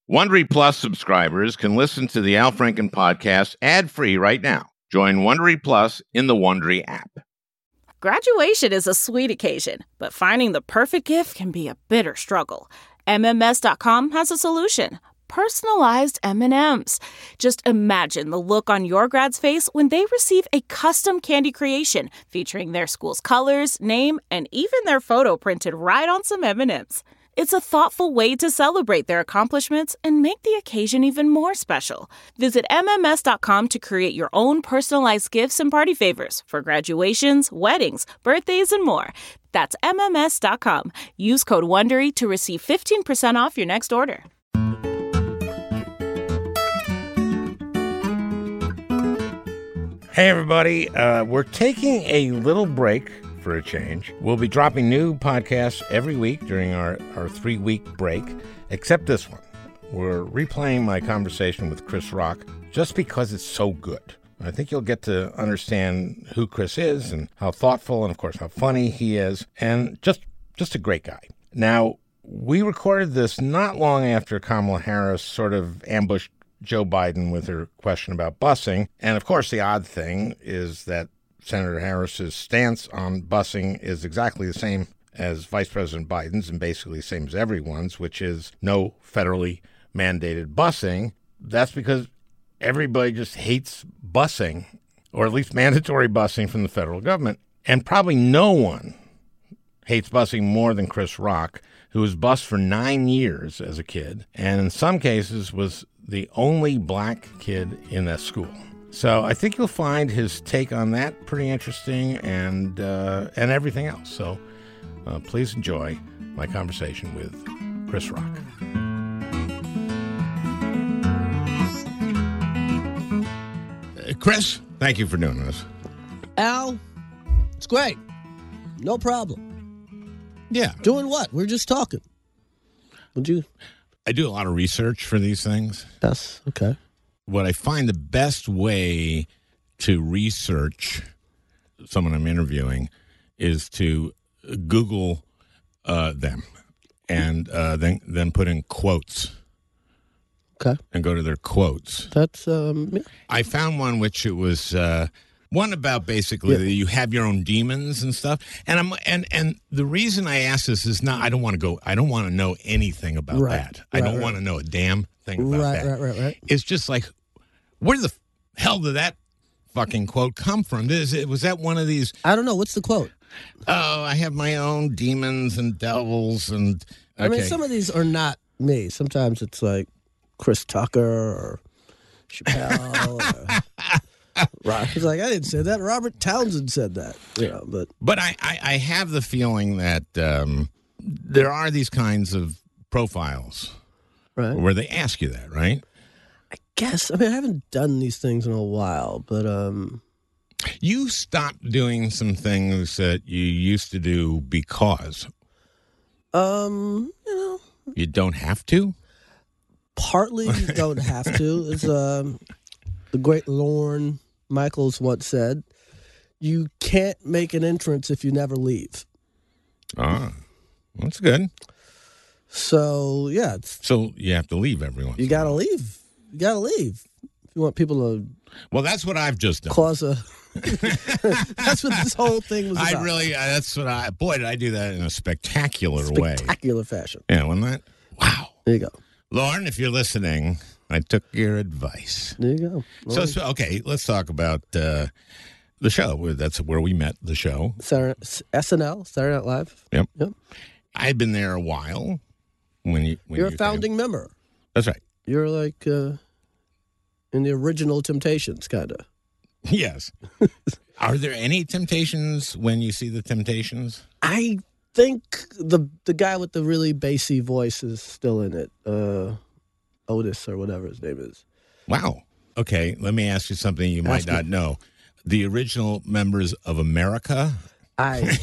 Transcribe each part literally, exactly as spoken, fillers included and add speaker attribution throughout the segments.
Speaker 1: Wondery Plus subscribers can listen to the Al Franken podcast ad-free right now. Join Wondery Plus in the Wondery app.
Speaker 2: Graduation is a sweet occasion, but finding the perfect gift can be a bitter struggle. M M S dot com has a solution. Personalized M and M's. Just imagine the look on your grad's face when they receive a custom candy creation featuring their school's colors, name, and even their photo printed right on some M and M's. It's a thoughtful way to celebrate their accomplishments and make the occasion even more special. Visit M M S dot com to create your own personalized gifts and party favors for graduations, weddings, birthdays, and more. That's M M S dot com. Use code WONDERY to receive fifteen percent off your next order.
Speaker 3: Hey, everybody. Uh, we're taking a little break for a change. We'll be dropping new podcasts every week during our, our three-week break, except this one. We're replaying my conversation with Chris Rock just because it's so good. I think you'll get to understand who Chris is and how thoughtful and, of course, how funny he is, and just just a great guy. Now, we recorded this not long after Kamala Harris sort of ambushed Joe Biden with her question about busing. And, of course, the odd thing is that Senator Harris's stance on busing is exactly the same as Vice President Biden's and basically the same as everyone's, which is no federally mandated busing. That's because everybody just hates busing, or at least mandatory busing from the federal government. And probably no one hates busing more than Chris Rock, who was bused for nine years as a kid, and in some cases was the only black kid in that school. So I think you'll find his take on that pretty interesting, and uh, and everything else. So uh, please enjoy my conversation with Chris Rock. Uh, Chris, thank you for doing this.
Speaker 4: Al, it's great. No problem.
Speaker 3: Yeah.
Speaker 4: Doing what? We're just talking. Would you?
Speaker 3: I do a lot of research for these things.
Speaker 4: Yes. Okay.
Speaker 3: What I find the best way to research someone I'm interviewing is to Google uh, them and uh, then then put in quotes.
Speaker 4: Okay.
Speaker 3: And go to their quotes.
Speaker 4: That's um. Yeah.
Speaker 3: I found one which it was uh, one about basically
Speaker 4: Yeah.
Speaker 3: that you have your own demons and stuff. And I'm and and the reason I ask this is not I don't want to go. I don't want to know anything about
Speaker 4: Right.
Speaker 3: that. I
Speaker 4: Right,
Speaker 3: don't
Speaker 4: right.
Speaker 3: want to know a damn thing about
Speaker 4: Right,
Speaker 3: that.
Speaker 4: right, right, right.
Speaker 3: It's just like, where the hell did that fucking quote come from? Is it, was that one of these?
Speaker 4: I don't know. What's the quote?
Speaker 3: Oh, I have my own demons and devils and. Okay.
Speaker 4: I mean, some of these are not me. Sometimes it's like Chris Tucker or Chappelle. or, right. He's like, I didn't say that. Robert Townsend said that. You know, but
Speaker 3: But I, I, I have the feeling that um, there are these kinds of profiles
Speaker 4: right.
Speaker 3: where they ask you that, right?
Speaker 4: I guess. I mean, I haven't done these things in a while, but um.
Speaker 3: You stopped doing some things that you used to do because
Speaker 4: Um, you know,
Speaker 3: you don't have to.
Speaker 4: partly you don't have to. It's um, the great Lorne Michaels once said, "You can't make an entrance if you never leave."
Speaker 3: Ah, that's good.
Speaker 4: So yeah, it's,
Speaker 3: So you have to leave every once.
Speaker 4: you
Speaker 3: in a
Speaker 4: gotta
Speaker 3: while.
Speaker 4: leave. You gotta leave if you want people to
Speaker 3: Well, that's what I've just done.
Speaker 4: cause a. That's what this whole thing was about.
Speaker 3: I really, uh, that's what I, boy, did I do that in a spectacular, way.
Speaker 4: Spectacular fashion.
Speaker 3: Yeah, wasn't that? Wow.
Speaker 4: There you go.
Speaker 3: Lauren, if you're listening, I took your advice.
Speaker 4: There you go.
Speaker 3: So, so, okay, let's talk about uh, the show. That's where we met the show.
Speaker 4: Saturday, S N L, Saturday Night Live.
Speaker 3: Yep.
Speaker 4: Yep.
Speaker 3: I'd been there a while when you. When
Speaker 4: You're
Speaker 3: you
Speaker 4: a founding member.
Speaker 3: That's right.
Speaker 4: You're like uh, in the original Temptations, kind of.
Speaker 3: Yes. Are there any Temptations when you see the Temptations?
Speaker 4: I think the the guy with the really bassy voice is still in it. Uh, Otis or whatever his name is.
Speaker 3: Wow. Okay, let me ask you something you might
Speaker 4: Ask
Speaker 3: not
Speaker 4: me.
Speaker 3: know. The original members of America.
Speaker 4: I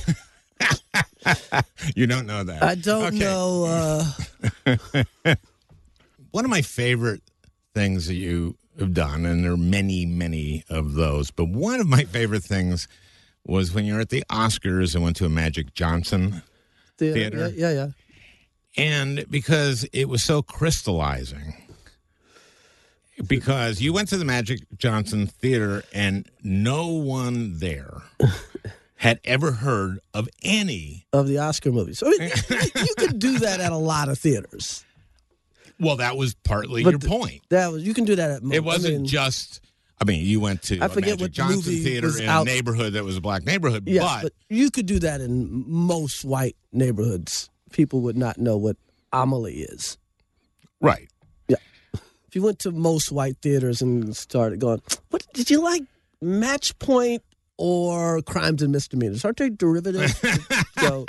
Speaker 3: You don't know that.
Speaker 4: I don't
Speaker 3: Okay.
Speaker 4: know. Uh,
Speaker 3: One of my favorite things that you have done, and there are many, many of those, but one of my favorite things was when you were at the Oscars and went to a Magic Johnson
Speaker 4: theater.
Speaker 3: Theater.
Speaker 4: Yeah, yeah, yeah.
Speaker 3: And because it was so crystallizing. Because you went to the Magic Johnson Theater and no one there had ever heard of any
Speaker 4: of the Oscar movies. I mean, you could do that at a lot of theaters.
Speaker 3: Well, that was partly
Speaker 4: But
Speaker 3: your
Speaker 4: th-
Speaker 3: point.
Speaker 4: That was you can do that at.
Speaker 3: It wasn't
Speaker 4: I mean,
Speaker 3: just. I mean, you went to
Speaker 4: I
Speaker 3: a
Speaker 4: forget
Speaker 3: Magic
Speaker 4: what
Speaker 3: Johnson
Speaker 4: movie
Speaker 3: Theater
Speaker 4: was
Speaker 3: in
Speaker 4: out-
Speaker 3: a neighborhood that was a black neighborhood,
Speaker 4: Yes,
Speaker 3: but,
Speaker 4: but you could do that in most white neighborhoods. People would not know what Amelie is.
Speaker 3: right.
Speaker 4: If you went to most white theaters and started going, what did you like, Match Point or Crimes and Misdemeanors? Aren't they derivatives? so,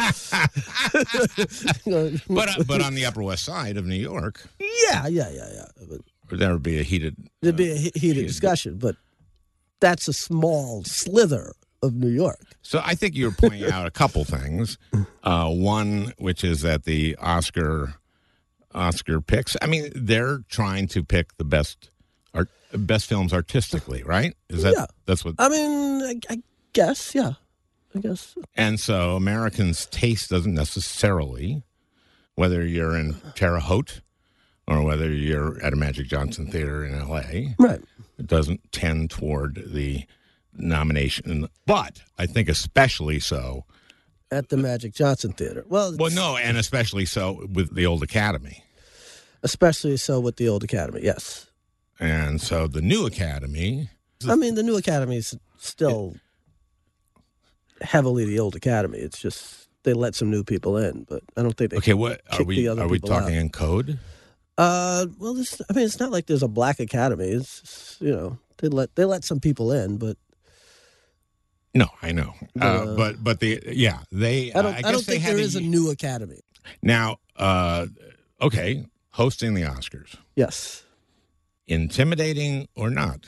Speaker 3: But uh, but on the Upper West Side of New York,
Speaker 4: yeah, yeah, yeah, yeah. But
Speaker 3: there would be a heated.
Speaker 4: there'd be a he- heated discussion, but that's a small slither of New York.
Speaker 3: So I think you're pointing out a couple things. Uh, one, which is that the Oscar Oscar picks. I mean, they're trying to pick the best art, best films artistically, right? Is that
Speaker 4: Yeah.
Speaker 3: that's what?
Speaker 4: I mean, I, I guess, yeah, I guess.
Speaker 3: And so Americans' taste doesn't necessarily, whether you're in Terre Haute or whether you're at a Magic Johnson Theater in L A,
Speaker 4: Right.
Speaker 3: it doesn't tend toward the nomination. But I think especially so.
Speaker 4: At the Magic Johnson Theater. Well,
Speaker 3: Well,
Speaker 4: it's-
Speaker 3: no, and especially so with the old Academy.
Speaker 4: especially so with the old Academy, yes.
Speaker 3: And so the new Academy.
Speaker 4: I mean, the new Academy is still heavily the old Academy. It's just they let some new people in, but I don't think they.
Speaker 3: Okay, what are
Speaker 4: kick
Speaker 3: we?
Speaker 4: the other
Speaker 3: Are we
Speaker 4: people
Speaker 3: talking
Speaker 4: out.
Speaker 3: in code?
Speaker 4: Uh, well, this, I mean, it's not like there's a black Academy. It's just, you know they let they let some people in, but
Speaker 3: No, I know, uh,
Speaker 4: Uh,
Speaker 3: but but the yeah they.
Speaker 4: I don't.
Speaker 3: uh,
Speaker 4: I,
Speaker 3: guess
Speaker 4: don't
Speaker 3: they
Speaker 4: think
Speaker 3: had
Speaker 4: there
Speaker 3: a-
Speaker 4: is a new Academy.
Speaker 3: now. Uh, okay, hosting the Oscars,
Speaker 4: Yes.
Speaker 3: intimidating or not?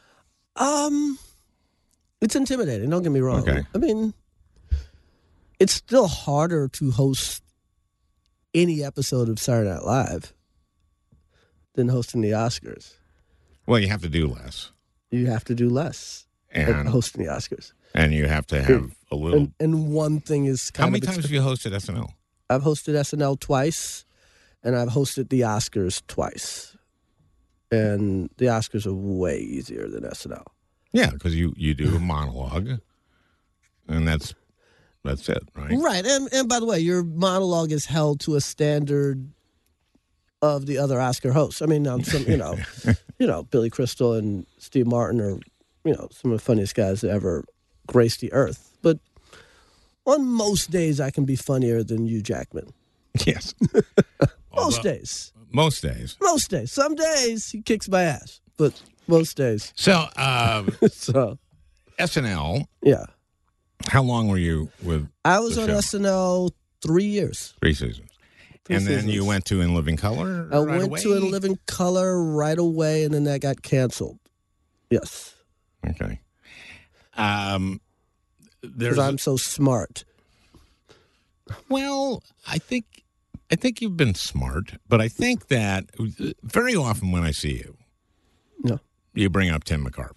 Speaker 4: Um, it's intimidating. Don't get me wrong.
Speaker 3: Okay.
Speaker 4: I mean, it's still harder to host any episode of Saturday Night Live than hosting the Oscars.
Speaker 3: Well, you have to do less,
Speaker 4: You have to do less than
Speaker 3: and
Speaker 4: hosting the Oscars.
Speaker 3: and you have to have a little.
Speaker 4: And, and one thing is kind
Speaker 3: How many
Speaker 4: of
Speaker 3: times have you hosted S N L?
Speaker 4: I've hosted S N L twice, and I've hosted the Oscars twice. And the Oscars are way easier than S N L.
Speaker 3: Yeah, because you you do a monologue, and that's that's it, right?
Speaker 4: Right. And and by the way, your monologue is held to a standard of the other Oscar hosts. I mean, um, some, you know, you know, Billy Crystal and Steve Martin are, you know, some of the funniest guys that ever graced the earth. But on most days, I can be funnier than Hugh Jackman.
Speaker 3: Yes.
Speaker 4: Most
Speaker 3: Although-
Speaker 4: days.
Speaker 3: Most days.
Speaker 4: Most days. Some days he kicks my ass, but most days.
Speaker 3: So, uh,
Speaker 4: So,
Speaker 3: S N L,
Speaker 4: yeah.
Speaker 3: how long were you with
Speaker 4: I was
Speaker 3: The
Speaker 4: on
Speaker 3: show.
Speaker 4: S N L three years.
Speaker 3: three seasons?
Speaker 4: Three
Speaker 3: and then
Speaker 4: seasons.
Speaker 3: you went to In Living Color
Speaker 4: I
Speaker 3: right
Speaker 4: went
Speaker 3: away?
Speaker 4: to In Living Color right away, and then that got canceled. Yes.
Speaker 3: Okay. Um, there's
Speaker 4: Because I'm so smart.
Speaker 3: well, I think I think you've been smart, but I think that very often when I see you,
Speaker 4: No.
Speaker 3: you bring up Tim McCarver.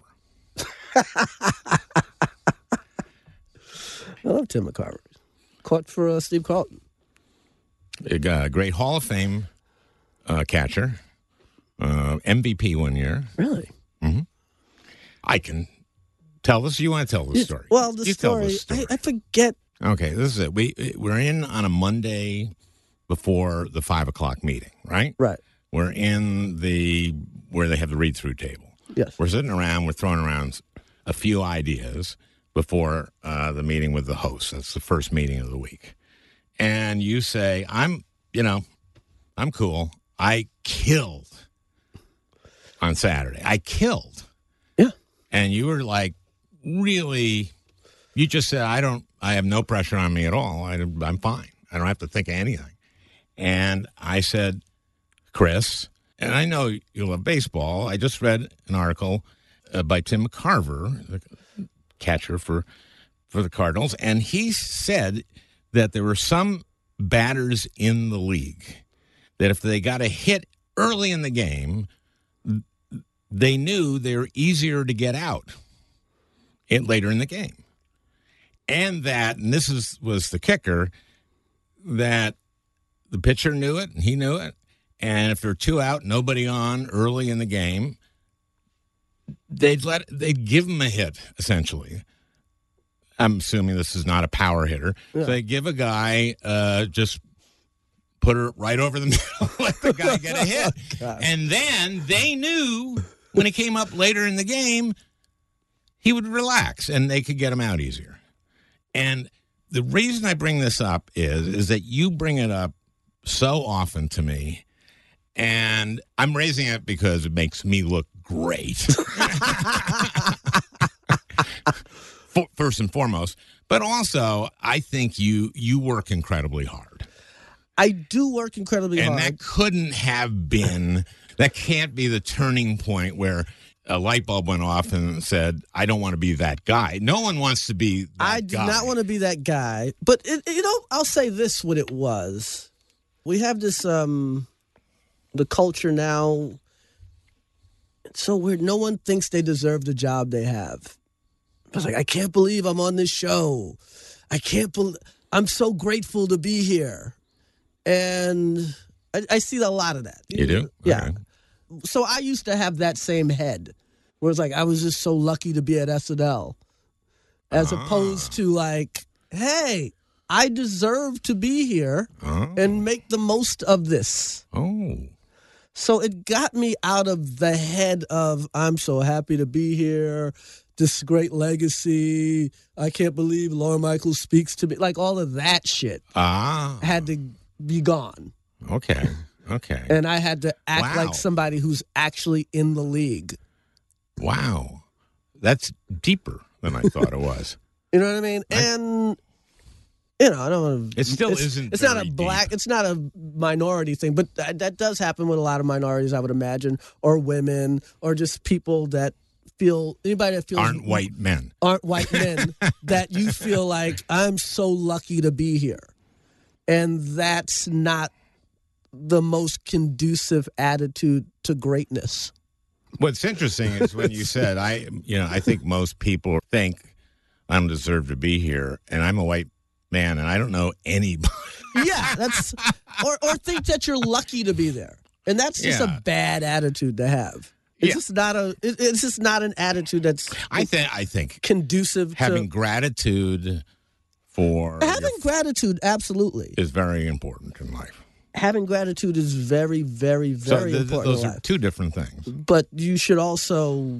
Speaker 4: I love Tim McCarver. Caught for uh, Steve Carlton.
Speaker 3: A uh, great Hall of Fame uh, catcher, uh, M V P one year.
Speaker 4: Really?
Speaker 3: I can tell this. You want to tell the
Speaker 4: Yeah,
Speaker 3: story?
Speaker 4: Well, the
Speaker 3: you tell
Speaker 4: story,
Speaker 3: the story.
Speaker 4: I, I forget.
Speaker 3: Okay, this is it. We we're in on a Monday before the five o'clock meeting, right?
Speaker 4: Right.
Speaker 3: We're in the where they have the read through table.
Speaker 4: Yes.
Speaker 3: We're sitting around. We're throwing around a few ideas before uh, the meeting with the host. That's the first meeting of the week, and you say, "I'm, you know, I'm cool. I killed on Saturday. I killed."
Speaker 4: Yeah.
Speaker 3: And you were like, really, you just said, I don't, I have no pressure on me at all. I, I'm fine. I don't have to think of anything. And I said, Chris, and I know you love baseball. I just read an article uh, by Tim McCarver, the catcher for, for the Cardinals. And he said that there were some batters in the league that if they got a hit early in the game, they knew they were easier to get out in, later in the game. And that, and this is, was the kicker, that the pitcher knew it, and he knew it. And if there were two out, nobody on early in the game, they'd let they'd give him a hit, essentially. I'm assuming this is not a power hitter. Yeah. So they give a guy uh, just put her right over the middle, let the guy get a hit. Oh, and then they knew when he came up later in the game, he would relax and they could get him out easier. And the reason I bring this up is, is that you bring it up so often to me, and I'm raising it because it makes me look great. First and foremost, but also I think you you work incredibly hard.
Speaker 4: I do work incredibly
Speaker 3: and
Speaker 4: hard.
Speaker 3: And that couldn't have been, that can't be the turning point where a light bulb went off and said, I don't want to be that guy. No one wants to be that
Speaker 4: I do
Speaker 3: guy.
Speaker 4: not want to be that guy. But, it, you know, I'll say this, what it was. We have this, um, the culture now, it's so weird. No one thinks they deserve the job they have. I was like, I can't believe I'm on this show. I can't believe, I'm so grateful to be here. And I, I see a lot of that.
Speaker 3: You do?
Speaker 4: Yeah.
Speaker 3: Okay.
Speaker 4: So I used to have that same head where it's like, I was just so lucky to be at S N L. As ah. opposed to like, hey, I deserve to be here oh. and make the most of this.
Speaker 3: Oh.
Speaker 4: So it got me out of the head of, I'm so happy to be here. This great legacy. I can't believe Lorne Michaels speaks to me. Like all of that shit
Speaker 3: ah.
Speaker 4: had to be gone.
Speaker 3: Okay. Okay.
Speaker 4: And I had to act
Speaker 3: wow.
Speaker 4: like somebody who's actually in the league.
Speaker 3: Wow. That's deeper than I thought it was.
Speaker 4: You know what I mean? I, and, you know, I don't want to.
Speaker 3: It still
Speaker 4: it's,
Speaker 3: isn't
Speaker 4: It's not a black,
Speaker 3: deep.
Speaker 4: It's not a minority thing, but that, that does happen with a lot of minorities, I would imagine, or women, or just people that feel, anybody that feels
Speaker 3: aren't white men
Speaker 4: aren't white men that you feel like I'm so lucky to be here, and that's not the most conducive attitude to greatness.
Speaker 3: What's interesting is when you said I, you know, I think most people think I don't deserve to be here, and I'm a white man, and I don't know anybody.
Speaker 4: Yeah, that's or or think that you're lucky to be there, and that's just
Speaker 3: yeah.
Speaker 4: a bad attitude to have. It's yeah. just not a. It, it's just not an attitude that's.
Speaker 3: I think. I think
Speaker 4: conducive
Speaker 3: having
Speaker 4: to
Speaker 3: gratitude for
Speaker 4: having gratitude. Absolutely,
Speaker 3: is very important in life.
Speaker 4: Having gratitude is very, very, very
Speaker 3: so th-
Speaker 4: important.
Speaker 3: Those
Speaker 4: in
Speaker 3: are
Speaker 4: life.
Speaker 3: two different things.
Speaker 4: But you should also,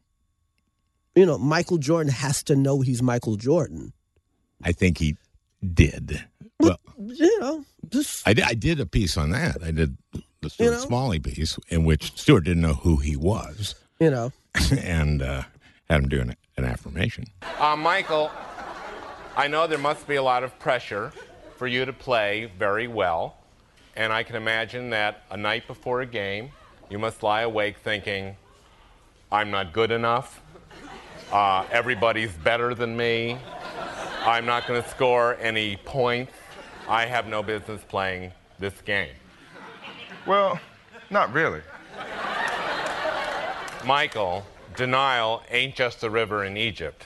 Speaker 4: you know, Michael Jordan has to know he's Michael Jordan.
Speaker 3: I think he did. Well,
Speaker 4: you know, just
Speaker 3: I did, I did a piece on that. I did the Stuart
Speaker 4: you know?
Speaker 3: Smalley piece in which Stuart didn't know who he was.
Speaker 4: You know,
Speaker 3: and uh, had him do an, an affirmation.
Speaker 1: Uh, Michael, I know there must be a lot of pressure for you to play very well. And I can imagine that a night before a game, you must lie awake thinking, I'm not good enough. Uh, everybody's better than me. I'm not going to score any points. I have no business playing this game.
Speaker 5: Well, not really.
Speaker 1: Michael, denial ain't just a river in Egypt.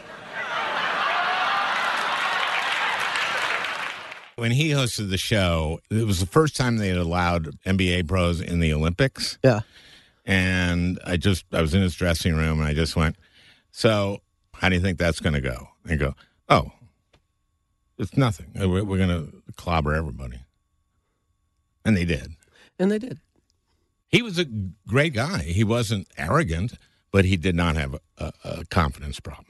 Speaker 3: When he hosted the show, it was the first time they had allowed N B A pros in the Olympics.
Speaker 4: Yeah.
Speaker 3: And I just, I was in his dressing room and I just went, so how do you think that's going to go? And go, oh, it's nothing. We're, we're going to clobber everybody. And they did.
Speaker 4: And they did.
Speaker 3: He was a great guy. He wasn't arrogant, but he did not have a, a confidence problem.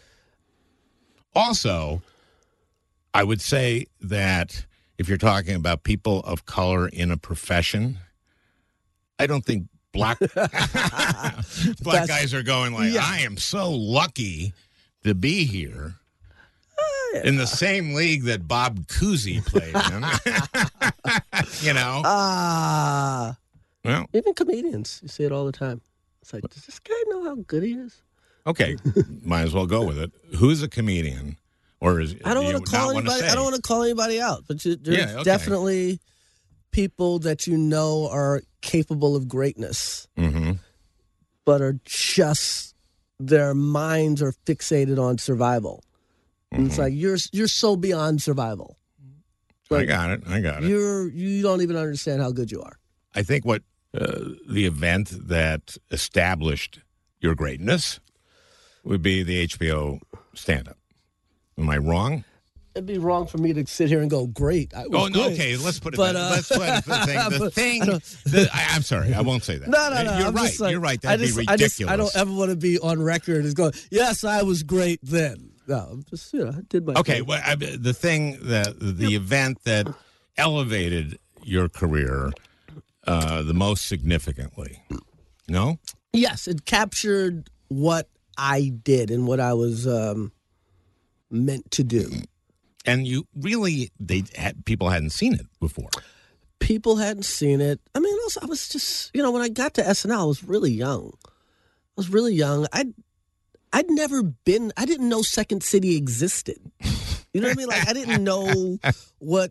Speaker 3: Also, I would say that if you're talking about people of color in a profession, I don't think black black guys are going like, yeah. I am so lucky to be here uh, yeah. in the same league that Bob Cousy played in. You know?
Speaker 4: Ah. Uh,
Speaker 3: well,
Speaker 4: even comedians, you see it all the time. It's like, does this guy know how good he is?
Speaker 3: Okay, might as well go with it. Who's a comedian? Or is,
Speaker 4: I don't
Speaker 3: do
Speaker 4: want to call anybody. I don't want to call anybody out, but you, there's
Speaker 3: yeah, okay.
Speaker 4: definitely people that you know are capable of greatness,
Speaker 3: mm-hmm.
Speaker 4: but are just their minds are fixated on survival. Mm-hmm. And it's like you're you're so beyond survival.
Speaker 3: I
Speaker 4: Like,
Speaker 3: got it. I got it.
Speaker 4: You're you don't even understand how good you are.
Speaker 3: I think what uh, the event that established your greatness would be the H B O stand-up. Am I wrong?
Speaker 4: It'd be wrong for me to sit here and go, great. I was
Speaker 3: Oh no!
Speaker 4: great.
Speaker 3: Okay, let's put it.
Speaker 4: But,
Speaker 3: that,
Speaker 4: uh,
Speaker 3: let's put it the thing. The
Speaker 4: but
Speaker 3: thing.
Speaker 4: I don't-
Speaker 3: the, I, I'm sorry. I won't say that.
Speaker 4: No, no, no.
Speaker 3: You're
Speaker 4: I'm
Speaker 3: right.
Speaker 4: just like,
Speaker 3: You're right.
Speaker 4: I
Speaker 3: That'd
Speaker 4: just,
Speaker 3: be
Speaker 4: I
Speaker 3: ridiculous.
Speaker 4: just, I don't ever want to be on record as going, yes, I was great then. No, I'm just, you know, I did my
Speaker 3: Okay,
Speaker 4: thing.
Speaker 3: well, I, the thing that the event that elevated your career uh, the most significantly. No?
Speaker 4: Yes, it captured what I did and what I was um, meant to do.
Speaker 3: And you really, they had, people hadn't seen it before.
Speaker 4: People hadn't seen it. I mean, also, I was just, you know, when I got to S N L, I was really young. I was really young. I'd, I'd never been, I didn't know Second City existed. You know what I mean? Like, I didn't know what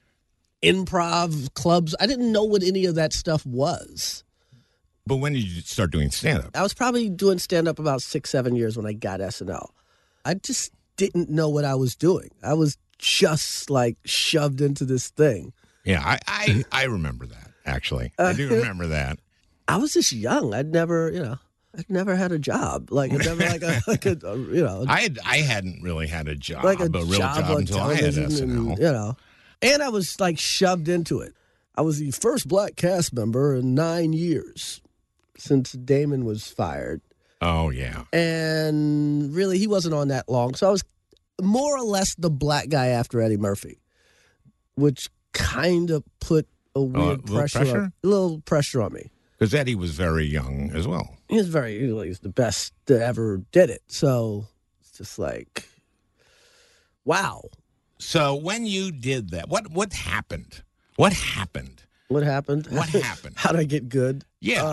Speaker 4: improv clubs, I didn't know what any of that stuff was.
Speaker 3: But when did you start doing stand-up?
Speaker 4: I was probably doing stand-up about six, seven years when I got S N L. I just didn't know what I was doing. I was just, like, shoved into this thing.
Speaker 3: Yeah, I, I, I remember that, actually. I do remember that.
Speaker 4: I was just young. I'd never, you know, I'd never had a job. Like, I'd never, like, a, like a, a, you know.
Speaker 3: I had, I hadn't really had a job,
Speaker 4: like a,
Speaker 3: a real
Speaker 4: job,
Speaker 3: job,
Speaker 4: on
Speaker 3: until I had
Speaker 4: television
Speaker 3: S N L.
Speaker 4: and, you know. And I was, like, shoved into it. I was the first black cast member in nine years since Damon was fired.
Speaker 3: Oh, yeah.
Speaker 4: And really, he wasn't on that long. So I was more or less the black guy after Eddie Murphy, which kind of put a weird
Speaker 3: a little
Speaker 4: pressure,
Speaker 3: pressure?
Speaker 4: On, a little pressure on me.
Speaker 3: Because Eddie was very young as well.
Speaker 4: He was very, he was the best that ever did it. So it's just like, wow.
Speaker 3: So when you did that, what what happened? What happened?
Speaker 4: What happened?
Speaker 3: What happened?
Speaker 4: How did I get good?
Speaker 3: Yeah.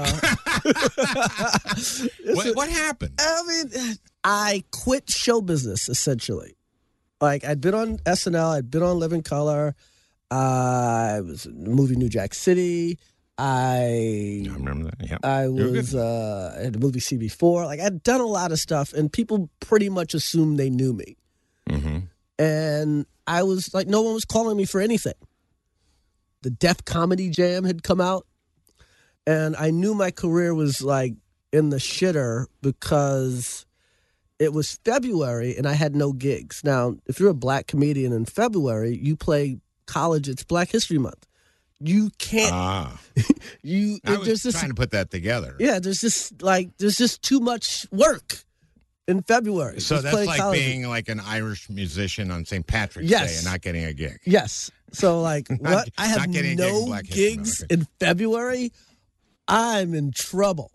Speaker 4: Uh,
Speaker 3: what, what happened?
Speaker 4: I mean, I quit show business, essentially. Like, I'd been on S N L, I'd been on Living Color, uh, I was in the movie New Jack City, I...
Speaker 3: I remember that, yeah.
Speaker 4: I
Speaker 3: You were
Speaker 4: was
Speaker 3: good.
Speaker 4: uh, in the movie C B four. Like, I'd done a lot of stuff, and people pretty much assumed they knew me.
Speaker 3: Mm-hmm.
Speaker 4: And I was, like, no one was calling me for anything. The Def Comedy Jam had come out, and I knew my career was, like, in the shitter because it was February and I had no gigs. Now, if you're a black comedian in February, you play college, it's Black History Month. You can't,
Speaker 3: Ah.
Speaker 4: you,
Speaker 3: I was
Speaker 4: there's this,
Speaker 3: trying to put that together.
Speaker 4: yeah, there's just, like, there's just too much work in February.
Speaker 3: So
Speaker 4: Just
Speaker 3: that's
Speaker 4: playing
Speaker 3: like
Speaker 4: college.
Speaker 3: being like an Irish musician on Saint Patrick's
Speaker 4: Yes.
Speaker 3: Day and not getting a gig.
Speaker 4: Yes. So, like, what? I have
Speaker 3: not getting a gig in
Speaker 4: no
Speaker 3: Black History Month,
Speaker 4: gigs
Speaker 3: okay.
Speaker 4: in February. I'm in trouble.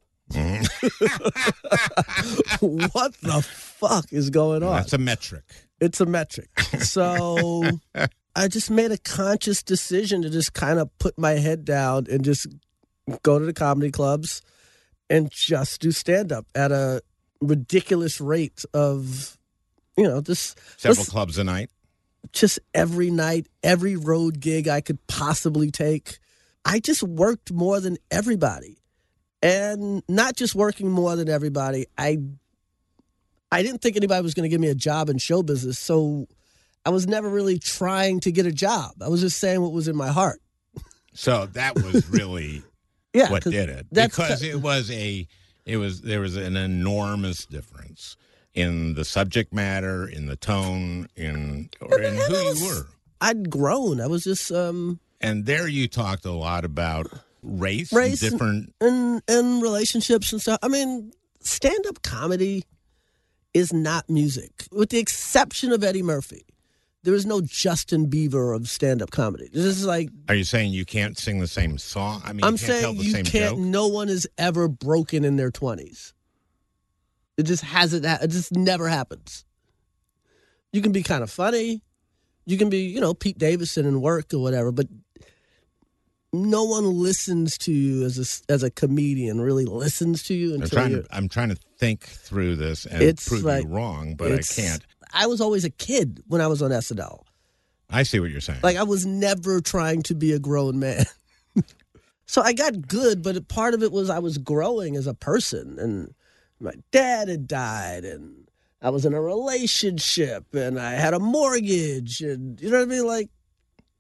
Speaker 4: What the fuck is going on?
Speaker 3: That's a metric.
Speaker 4: It's a metric. So I just made a conscious decision to just kind of put my head down and just go to the comedy clubs and just do stand-up at a ridiculous rate of, you know, this
Speaker 3: Several
Speaker 4: this-
Speaker 3: clubs a night.
Speaker 4: just every night, every road gig I could possibly take. I just worked more than everybody. And not just working more than everybody, I I didn't think anybody was going to give me a job in show business, so I was never really trying to get a job. I was just saying what was in my heart.
Speaker 3: So that was really
Speaker 4: Yeah,
Speaker 3: what
Speaker 4: 'cause
Speaker 3: did it.
Speaker 4: that's
Speaker 3: Because
Speaker 4: the-
Speaker 3: it was a it was there was an enormous difference in the subject matter, in the tone, in or in who you were.
Speaker 4: I'd grown. I was just um
Speaker 3: And there you talked a lot about race,
Speaker 4: Race
Speaker 3: and different
Speaker 4: in in relationships and stuff. I mean, stand-up comedy is not music. With the exception of Eddie Murphy, there is no Justin Bieber of stand-up comedy. This is like,
Speaker 3: Are you saying you can't sing the same song? I mean,
Speaker 4: I'm
Speaker 3: you can't tell
Speaker 4: saying
Speaker 3: the
Speaker 4: you
Speaker 3: same
Speaker 4: can't,
Speaker 3: joke.
Speaker 4: no one has ever broken in their twenties. It just hasn't, ha- it just never happens. You can be kind of funny. You can be, you know, Pete Davidson in work or whatever, but no one listens to you as a, as a comedian, really listens to you
Speaker 3: I'm
Speaker 4: until
Speaker 3: trying
Speaker 4: you're,
Speaker 3: to I'm trying to think through this and
Speaker 4: It's
Speaker 3: prove
Speaker 4: like-
Speaker 3: you wrong, but I
Speaker 4: it's-
Speaker 3: can't.
Speaker 4: I was always a kid when I was on S N L.
Speaker 3: I see what you're saying.
Speaker 4: Like, I was never trying to be a grown man. So I got good, but part of it was I was growing as a person. And my dad had died, and I was in a relationship, and I had a mortgage. And you know what I mean? Like,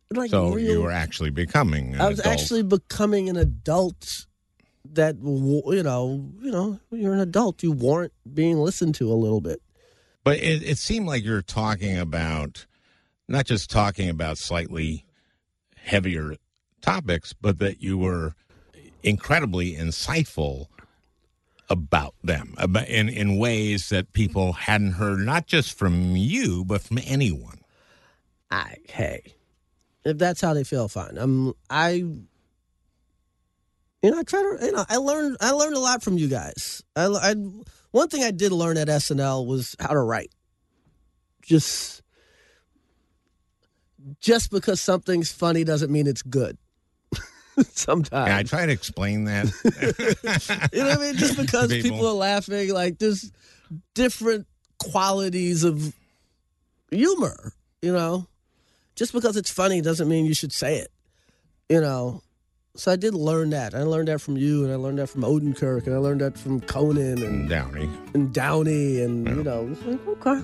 Speaker 4: like
Speaker 3: so
Speaker 4: real,
Speaker 3: you were actually becoming an
Speaker 4: I was
Speaker 3: adult.
Speaker 4: actually becoming an adult that, you know, you know, when you're an adult, you warrant being listened to a little bit.
Speaker 3: But it, it seemed like you're talking about, not just talking about slightly heavier topics, but that you were incredibly insightful about them about, in, in ways that people hadn't heard, not just from you, but from anyone.
Speaker 4: I, hey, if that's how they feel, fine. I'm, I, you know, I try to, you know, I learned, I learned a lot from you guys. I, I, one thing I did learn at S N L was how to write. Just, just because something's funny doesn't mean it's good. Sometimes.
Speaker 3: Yeah, I try to explain that.
Speaker 4: You know what I mean? Just because
Speaker 3: people.
Speaker 4: people are laughing, like there's different qualities of humor, you know? Just because it's funny doesn't mean you should say it, you know? So I did learn that. I learned that from you, and I learned that from Odenkirk, and I learned that from Conan and
Speaker 3: Downey.
Speaker 4: and Downey, and,
Speaker 3: Yeah.
Speaker 4: you know, it's like, okay.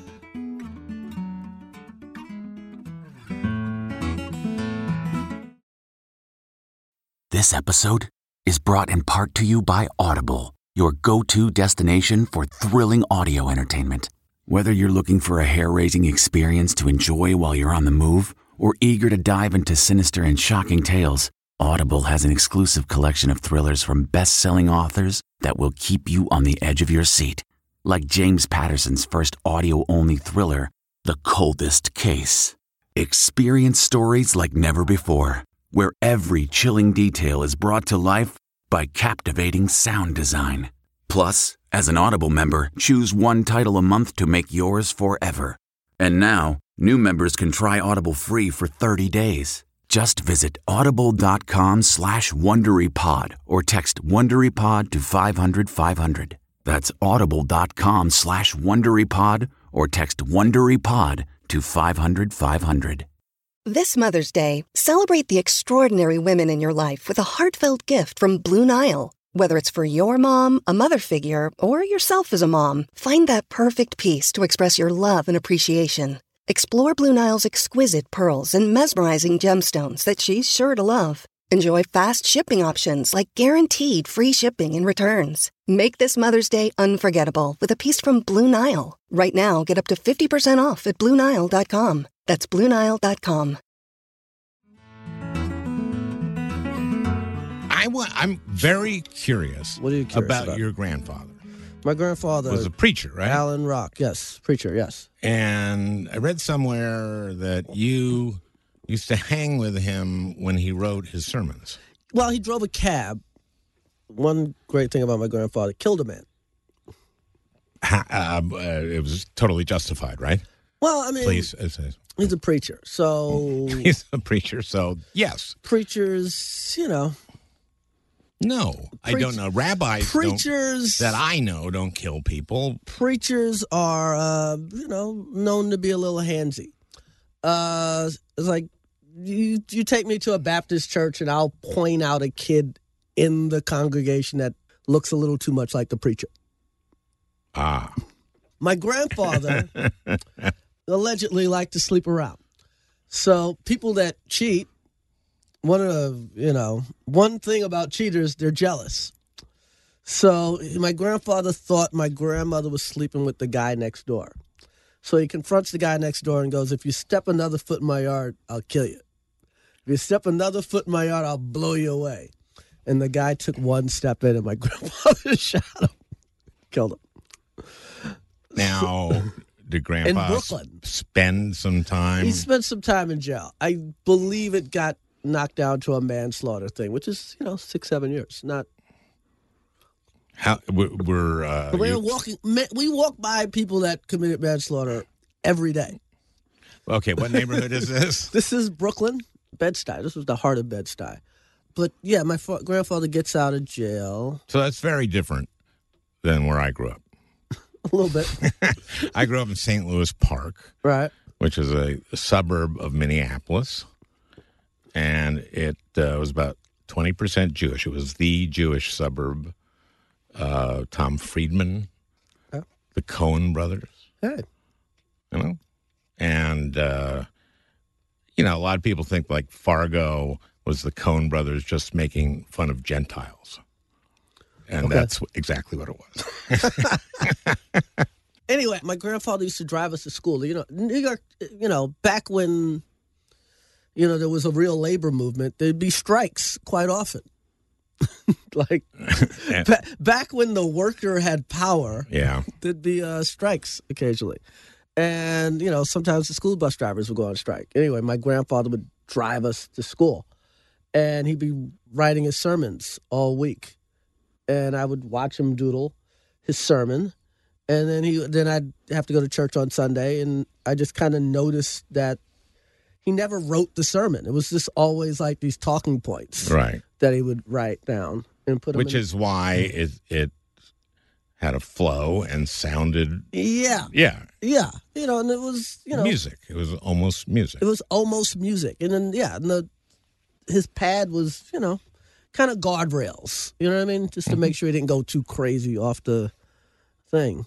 Speaker 6: This episode is brought in part to you by Audible, your go-to destination for thrilling audio entertainment. Whether you're looking for a hair-raising experience to enjoy while you're on the move or eager to dive into sinister and shocking tales, Audible has an exclusive collection of thrillers from best-selling authors that will keep you on the edge of your seat. Like James Patterson's first audio-only thriller, The Coldest Case. Experience stories like never before, where every chilling detail is brought to life by captivating sound design. Plus, as an Audible member, choose one title a month to make yours forever. And now, new members can try Audible free for thirty days. Just visit audible.com slash WonderyPod or text WonderyPod to five hundred five hundred. That's audible.com slash WonderyPod or text WonderyPod to five hundred five hundred.
Speaker 7: This Mother's Day, celebrate the extraordinary women in your life with a heartfelt gift from Blue Nile. Whether it's for your mom, a mother figure, or yourself as a mom, find that perfect piece to express your love and appreciation. Explore Blue Nile's exquisite pearls and mesmerizing gemstones that she's sure to love. Enjoy fast shipping options like guaranteed free shipping and returns. Make this Mother's Day unforgettable with a piece from Blue Nile. Right now, get up to fifty percent off at Blue Nile dot com. That's Blue Nile dot com.
Speaker 3: I wa- I'm very curious,
Speaker 4: What are you curious
Speaker 3: about,
Speaker 4: about?
Speaker 3: your grandfather.
Speaker 4: My grandfather
Speaker 3: Was a preacher, right?
Speaker 4: Alan Rock, yes, preacher, yes.
Speaker 3: And I read somewhere that you used to hang with him when he wrote his sermons.
Speaker 4: Well, he drove a cab. One great thing about my grandfather, killed a man.
Speaker 3: Ha, uh, uh, it was totally justified, right?
Speaker 4: Well, I mean,
Speaker 3: Please. It says,
Speaker 4: he's a preacher, so
Speaker 3: he's a preacher, so yes.
Speaker 4: preachers, you know,
Speaker 3: No, I
Speaker 4: Preach-
Speaker 3: don't know. Rabbis don't,
Speaker 4: preachers
Speaker 3: that I know don't kill people.
Speaker 4: preachers are, uh, you know, known to be a little handsy. Uh, it's like you you take me to a Baptist church and I'll point out a kid in the congregation that looks a little too much like the preacher.
Speaker 3: Ah.
Speaker 4: My grandfather allegedly liked to sleep around. So people that cheat, one of the, you know, one thing about cheaters, they're jealous. So my grandfather thought my grandmother was sleeping with the guy next door. So he confronts the guy next door and goes, if you step another foot in my yard, I'll kill you. If you step another foot in my yard, I'll blow you away. And the guy took one step in and my grandfather shot him. Killed him.
Speaker 3: Now, did Grandpa
Speaker 4: Brooklyn.
Speaker 3: s- spend some time?
Speaker 4: He spent some time in jail. I believe it got knocked down to a manslaughter thing, which is, you know, six, seven years. Not.
Speaker 3: How w- were uh,
Speaker 4: We're
Speaker 3: you-
Speaker 4: walking. ma- We walk by people that committed manslaughter every day.
Speaker 3: okay? What neighborhood is this?
Speaker 4: This is Brooklyn, Bed-Stuy. This was the heart of Bed-Stuy. But yeah, my fa- grandfather gets out of jail
Speaker 3: So that's very different than where I grew up.
Speaker 4: a little bit,
Speaker 3: I grew up in Saint Louis Park,
Speaker 4: right?
Speaker 3: which is a, a suburb of Minneapolis, and it uh, was about twenty percent Jewish. It was the Jewish suburb. Uh, Tom Friedman,
Speaker 4: Yeah.
Speaker 3: the Coen brothers,
Speaker 4: Hey,
Speaker 3: you know, and uh, you know, a lot of people think like Fargo was the Coen brothers just making fun of Gentiles. And
Speaker 4: Okay.
Speaker 3: that's exactly what it was.
Speaker 4: Anyway, my grandfather used to drive us to school. You know, New York, you know, back when, you know, there was a real labor movement, there'd be strikes quite often. like,
Speaker 3: And-
Speaker 4: ba- back when the worker had power,
Speaker 3: yeah.
Speaker 4: there'd be uh, strikes occasionally. And, you know, sometimes the school bus drivers would go on strike. Anyway, my grandfather would drive us to school, and he'd be writing his sermons all week. And I would watch him doodle his sermon. And then he, then I'd have to go to church on Sunday, and I just kind of noticed that he never wrote the sermon. It was just always like these talking points
Speaker 3: Right.
Speaker 4: that he would write down and put them
Speaker 3: Which
Speaker 4: in.
Speaker 3: is why it, it had a flow and sounded,
Speaker 4: yeah,
Speaker 3: yeah,
Speaker 4: yeah, you know, and it was, you know,
Speaker 3: music. It was almost music.
Speaker 4: it was almost music, and then yeah, and the his pad was, you know, kind of guardrails. You know what I mean, just to make sure he didn't go too crazy off the thing.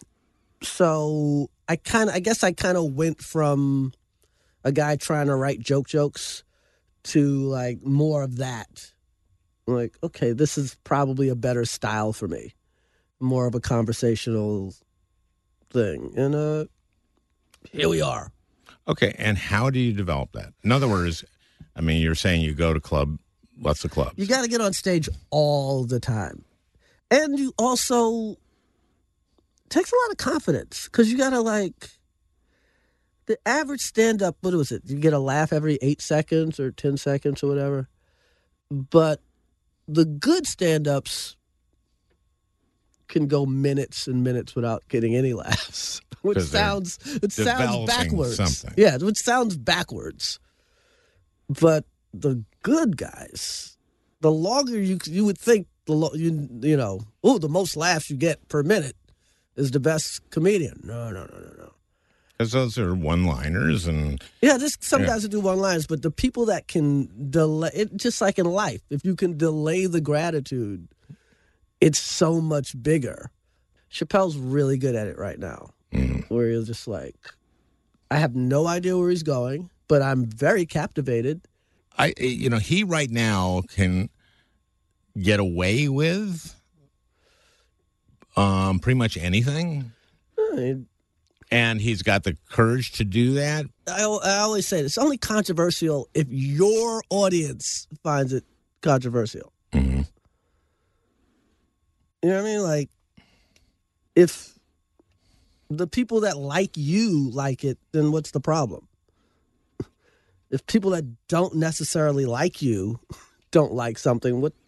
Speaker 4: So I kind of, I guess I kind of went from a guy trying to write joke jokes to like more of that. Like, okay, this is probably a better style for me, more of a conversational thing, and uh, here we are.
Speaker 3: Okay, and how do you develop that? In other words, I mean, you're saying you go to club, what's the club?
Speaker 4: You got to get on stage all the time. And you also, it takes a lot of confidence because you got to like, the average stand-up, what was it? You get a laugh every eight seconds or ten seconds or whatever. But the good stand-ups can go minutes and minutes without getting any laughs, which
Speaker 3: 'Cause they're
Speaker 4: sounds, it sounds
Speaker 3: developing
Speaker 4: backwards.
Speaker 3: something.
Speaker 4: Yeah, which sounds backwards. But the good guys, the longer you you would think the lo- you you know, oh, the most laughs you get per minute is the best comedian. No, no, no, no, no.
Speaker 3: Because those are one-liners, and
Speaker 4: Yeah, just some
Speaker 3: Yeah.
Speaker 4: guys that do one liners, but the people that can delay it, just like in life, if you can delay the gratitude, it's so much bigger. Chappelle's really good at it right now, where he's just like, I have no idea where he's going, but I'm very captivated.
Speaker 3: I, you know, he right now can get away with um, pretty much anything,
Speaker 4: I mean,
Speaker 3: and he's got the courage to do that.
Speaker 4: I, I always say this, it's only controversial if your audience finds it controversial.
Speaker 3: Mm-hmm.
Speaker 4: You know what I mean? Like, if the people that like you like it, then what's the problem? If people that don't necessarily like you don't like something, what?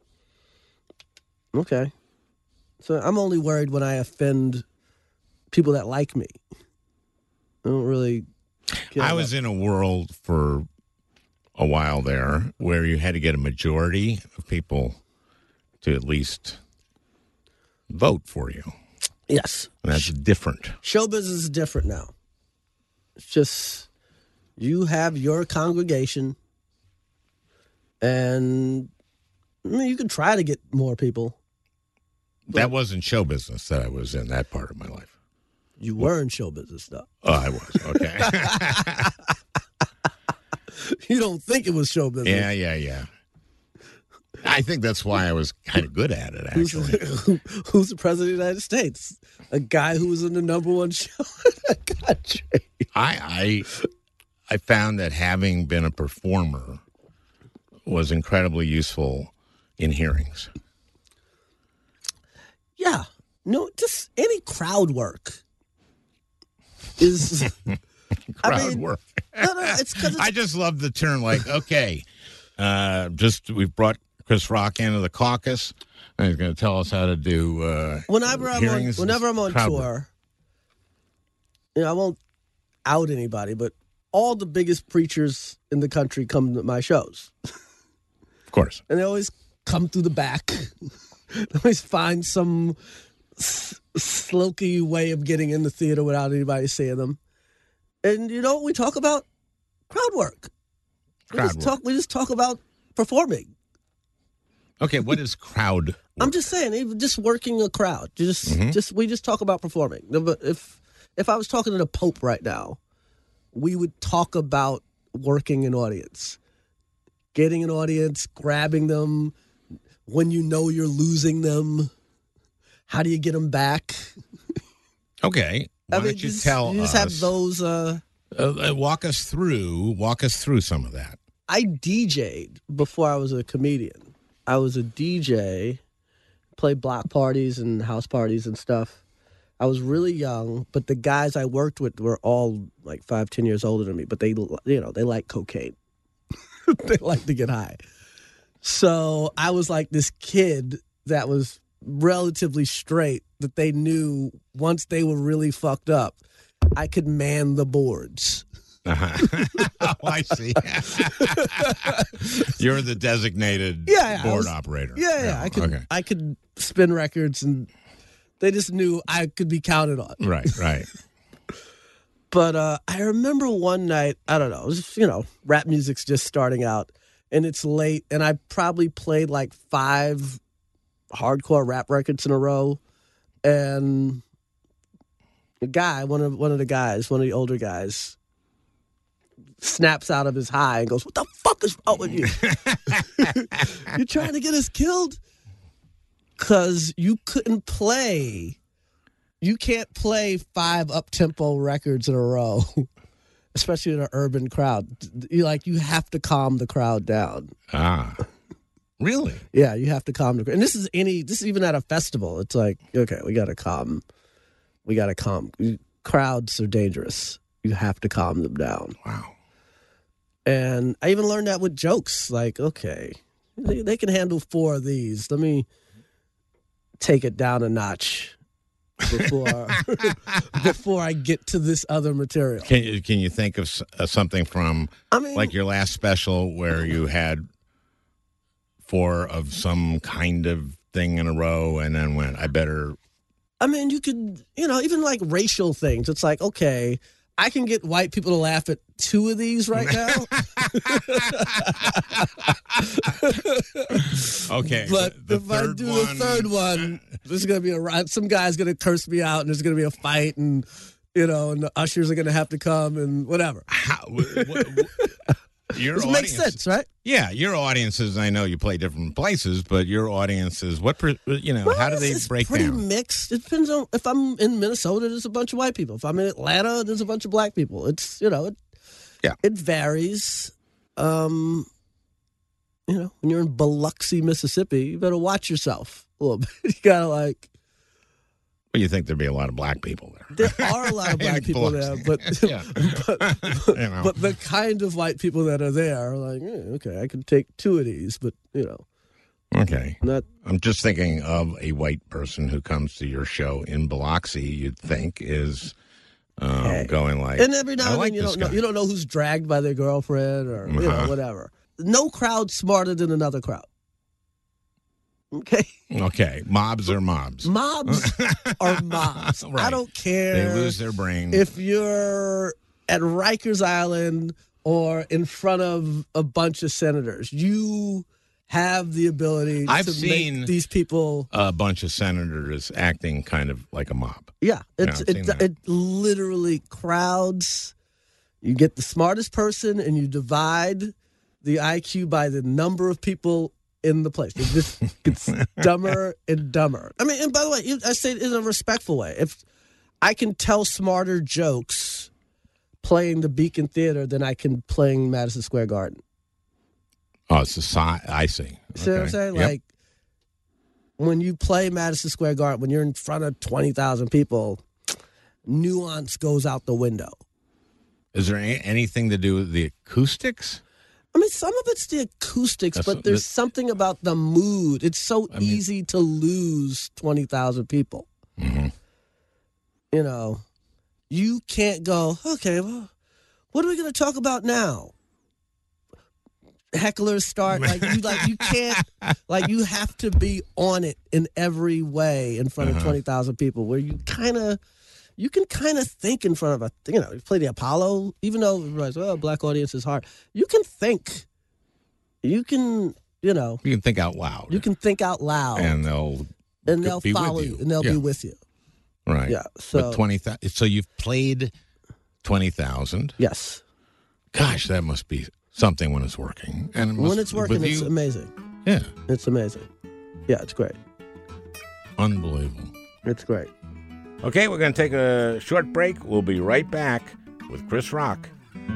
Speaker 4: Okay. So I'm only worried when I offend people that like me. I don't really care
Speaker 3: I
Speaker 4: about-
Speaker 3: was in a world for a while there where you had to get a majority of people to at least vote for you.
Speaker 4: Yes.
Speaker 3: And that's different.
Speaker 4: Show business is different now. It's just you have your congregation, and I mean, you can try to get more people.
Speaker 3: That wasn't show business that I was in that part of my life.
Speaker 4: You were in show business, though.
Speaker 3: Oh, I was. Okay.
Speaker 4: You don't think it was show business.
Speaker 3: yeah, yeah, yeah. I think that's why I was kind of good at it,
Speaker 4: Who's,
Speaker 3: actually.
Speaker 4: who- who's the president of the United States? A guy who was in the number one show in the country.
Speaker 3: I, I, I found that having been a performer was incredibly useful in hearings.
Speaker 4: Yeah. No, just any crowd work is.
Speaker 3: Crowd
Speaker 4: I mean,
Speaker 3: work.
Speaker 4: No, no, it's because
Speaker 3: I just love the term, like, okay, uh, just we've brought Chris Rock into the caucus, and he's going to tell us how to do uh,
Speaker 4: whenever I'm on,
Speaker 3: hearings.
Speaker 4: whenever I'm on
Speaker 3: Crowd work.
Speaker 4: tour, you know, I won't out anybody, but all the biggest preachers in the country come to my shows,
Speaker 3: Of course.
Speaker 4: and they always come through the back. They always find some s- slokey way of getting in the theater without anybody seeing them. And you know what we talk about? Crowd work. We
Speaker 3: Crowd
Speaker 4: just
Speaker 3: work.
Speaker 4: talk. We just talk about performing.
Speaker 3: Okay, what is crowd work?
Speaker 4: I'm just saying, even just working a crowd. Just,
Speaker 3: Mm-hmm.
Speaker 4: just we just talk about performing. No, but If if I was talking to the Pope right now, we would talk about working an audience, getting an audience, grabbing them when you know you're losing them. How do you get them back?
Speaker 3: Okay. Why
Speaker 4: I mean,
Speaker 3: don't you
Speaker 4: just,
Speaker 3: tell
Speaker 4: you just
Speaker 3: us?
Speaker 4: have those. Uh,
Speaker 3: uh, walk us through. Walk us through some of that.
Speaker 4: I D J'd before I was a comedian. I was a D J, played block parties and house parties and stuff. I was really young, but the guys I worked with were all like five, ten years older than me. But they, you know, they like cocaine. They like to get high. So I was like this kid that was relatively straight that they knew once they were really fucked up, I could man the boards.
Speaker 3: Uh-huh. Oh, I see. You're the designated
Speaker 4: yeah, yeah,
Speaker 3: board
Speaker 4: was,
Speaker 3: operator.
Speaker 4: Yeah, yeah. I could
Speaker 3: okay.
Speaker 4: I could spin records, and they just knew I could be counted on.
Speaker 3: Right, right.
Speaker 4: But uh, I remember one night, I don't know, it was, you know, rap music's just starting out, and it's late, and I probably played like five hardcore rap records in a row, and the guy, one of one of the guys, one of the older guys, snaps out of his high and goes, "What the fuck is wrong with you? You're trying to get us killed?" Because you couldn't play. You can't play five up-tempo records in a row, especially in an urban crowd. You like you have to calm the crowd down.
Speaker 3: Ah, really?
Speaker 4: Yeah, you have to calm the crowd. And this is any. This is even at a festival. It's like, okay, we got to calm. We got to calm. Crowds are dangerous. You have to calm them down.
Speaker 3: Wow.
Speaker 4: And I even learned that with jokes. Like, okay, they, they can handle four of these. Let me take it down a notch before before I get to this other material.
Speaker 3: Can you can you think of s- uh, something from
Speaker 4: I mean,
Speaker 3: like your last special where you had four of some kind of thing in a row and then went, I better.
Speaker 4: I mean, you could, you know, even like racial things. It's like, okay, I can get white people to laugh at two of these right now.
Speaker 3: Okay.
Speaker 4: But
Speaker 3: the
Speaker 4: if I
Speaker 3: third
Speaker 4: do
Speaker 3: one,
Speaker 4: the third one, there's going to be a some guy's going to curse me out, and there's going to be a fight, and you know, and the ushers are going to have to come and whatever.
Speaker 3: How, w- w- w- your
Speaker 4: This
Speaker 3: audience,
Speaker 4: makes sense, right?
Speaker 3: Yeah, your audiences. I know you play different places, but your audiences, what per, you know,
Speaker 4: Well,
Speaker 3: how do they
Speaker 4: it's
Speaker 3: break
Speaker 4: pretty
Speaker 3: down?
Speaker 4: mixed. It depends on if I'm in Minnesota, there's a bunch of white people. If I'm in Atlanta, there's a bunch of black people. It's you know, it,
Speaker 3: Yeah.
Speaker 4: it varies. Um, you know, when you're in Biloxi, Mississippi, you better watch yourself a little bit. You gotta like.
Speaker 3: Well, you think there'd be a lot of black people there?
Speaker 4: There are a lot of black
Speaker 3: In
Speaker 4: people there,
Speaker 3: Biloxi.
Speaker 4: but
Speaker 3: Yeah.
Speaker 4: but,
Speaker 3: You know.
Speaker 4: but the kind of white people that are there are like, eh, okay, I can take two of these, but you know,
Speaker 3: Okay.
Speaker 4: not.
Speaker 3: I'm just thinking of a white person who comes to your show in Biloxi. You'd think is um,
Speaker 4: Hey.
Speaker 3: going like,
Speaker 4: And every now
Speaker 3: I
Speaker 4: and
Speaker 3: like
Speaker 4: then you
Speaker 3: this
Speaker 4: don't know
Speaker 3: guy.
Speaker 4: you don't know who's dragged by their girlfriend or you know
Speaker 3: Uh-huh.
Speaker 4: whatever. No crowd's smarter than another crowd. Okay,
Speaker 3: Okay, mobs are mobs.
Speaker 4: mobs are mobs. I
Speaker 3: Right.
Speaker 4: don't care.
Speaker 3: They lose their brain.
Speaker 4: If you're at Rikers Island or in front of a bunch of senators, you have the ability
Speaker 3: I've
Speaker 4: to
Speaker 3: seen
Speaker 4: make these people.
Speaker 3: a bunch of senators acting kind of like a mob.
Speaker 4: Yeah, it's
Speaker 3: I've seen
Speaker 4: it,
Speaker 3: that.
Speaker 4: it literally crowds. You get the smartest person and you divide the I Q by the number of people in the place. It just gets dumber and dumber. I mean, and by the way, I say it in a respectful way. If I can tell smarter jokes playing the Beacon Theater than I can playing Madison Square Garden.
Speaker 3: Oh, it's a side. I see.
Speaker 4: See what I'm
Speaker 3: Okay.
Speaker 4: saying?
Speaker 3: Yep.
Speaker 4: Like, when you play Madison Square Garden, when you're in front of twenty thousand people, nuance goes out the window.
Speaker 3: Is there a- anything to do with the acoustics?
Speaker 4: I mean, some of it's the acoustics,
Speaker 3: That's-
Speaker 4: but there's
Speaker 3: that-
Speaker 4: something about the mood. It's so
Speaker 3: I mean-
Speaker 4: easy to lose twenty thousand people.
Speaker 3: Mhm.
Speaker 4: You know, you can't go, okay, well, what are we going to talk about now? Hecklers start like you like you can't like you have to be on it in every way in front of
Speaker 3: Uh-huh.
Speaker 4: twenty thousand people where you kind of you can kind of think in front of a you know you play the Apollo, even though everybody's well black audience is hard, you can think, you can you know
Speaker 3: You can think out loud.
Speaker 4: you can think out loud
Speaker 3: and they'll
Speaker 4: and they'll
Speaker 3: be with
Speaker 4: follow
Speaker 3: you.
Speaker 4: you and they'll
Speaker 3: Yeah.
Speaker 4: be with you.
Speaker 3: right.
Speaker 4: Yeah, so-
Speaker 3: but twenty thousand. So you've played twenty thousand.
Speaker 4: Yes.
Speaker 3: Gosh, that must be something when it's working. And it must,
Speaker 4: When it's working,
Speaker 3: with
Speaker 4: it's
Speaker 3: you-
Speaker 4: amazing.
Speaker 3: Yeah,
Speaker 4: It's amazing. Yeah, it's great.
Speaker 3: unbelievable.
Speaker 4: It's great.
Speaker 3: Okay, we're going to take a short break. We'll be right back with Chris Rock.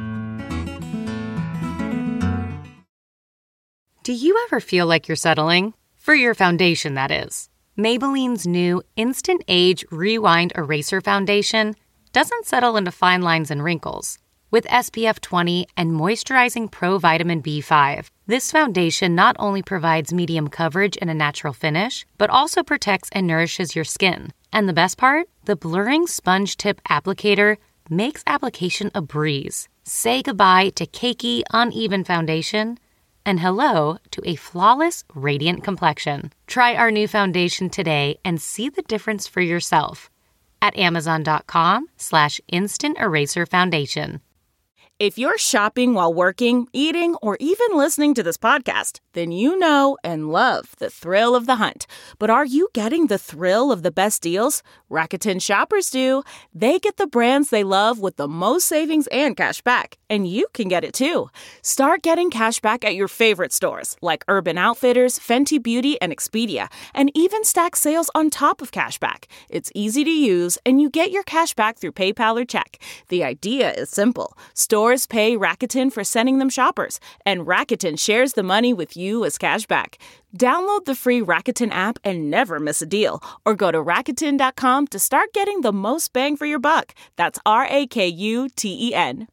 Speaker 8: Do you ever feel like you're settling? For your foundation, that is. Maybelline's new Instant Age Rewind Eraser Foundation doesn't settle into fine lines and wrinkles. With S P F twenty and moisturizing Pro Vitamin B five, this foundation not only provides medium coverage and a natural finish, but also protects and nourishes your skin. And the best part? The blurring sponge tip applicator makes application a breeze. Say goodbye to cakey, uneven foundation and hello to a flawless, radiant complexion. Try our new foundation today and see the difference for yourself at amazon.com slash instant eraser foundation.
Speaker 2: If you're shopping while working, eating, or even listening to this podcast, then you know and love the thrill of the hunt. But are you getting the thrill of the best deals? Rakuten shoppers do. They get the brands they love with the most savings and cash back. And you can get it too. Start getting cash back at your favorite stores like Urban Outfitters, Fenty Beauty, and Expedia, and even stack sales on top of cash back. It's easy to use, and you get your cash back through PayPal or check. The idea is simple. Stores pay Rakuten for sending them shoppers, and Rakuten shares the money with you as cash back. Download the free Rakuten app and never miss a deal, or go to Rakuten dot com to start getting the most bang for your buck. That's R A K U T E N.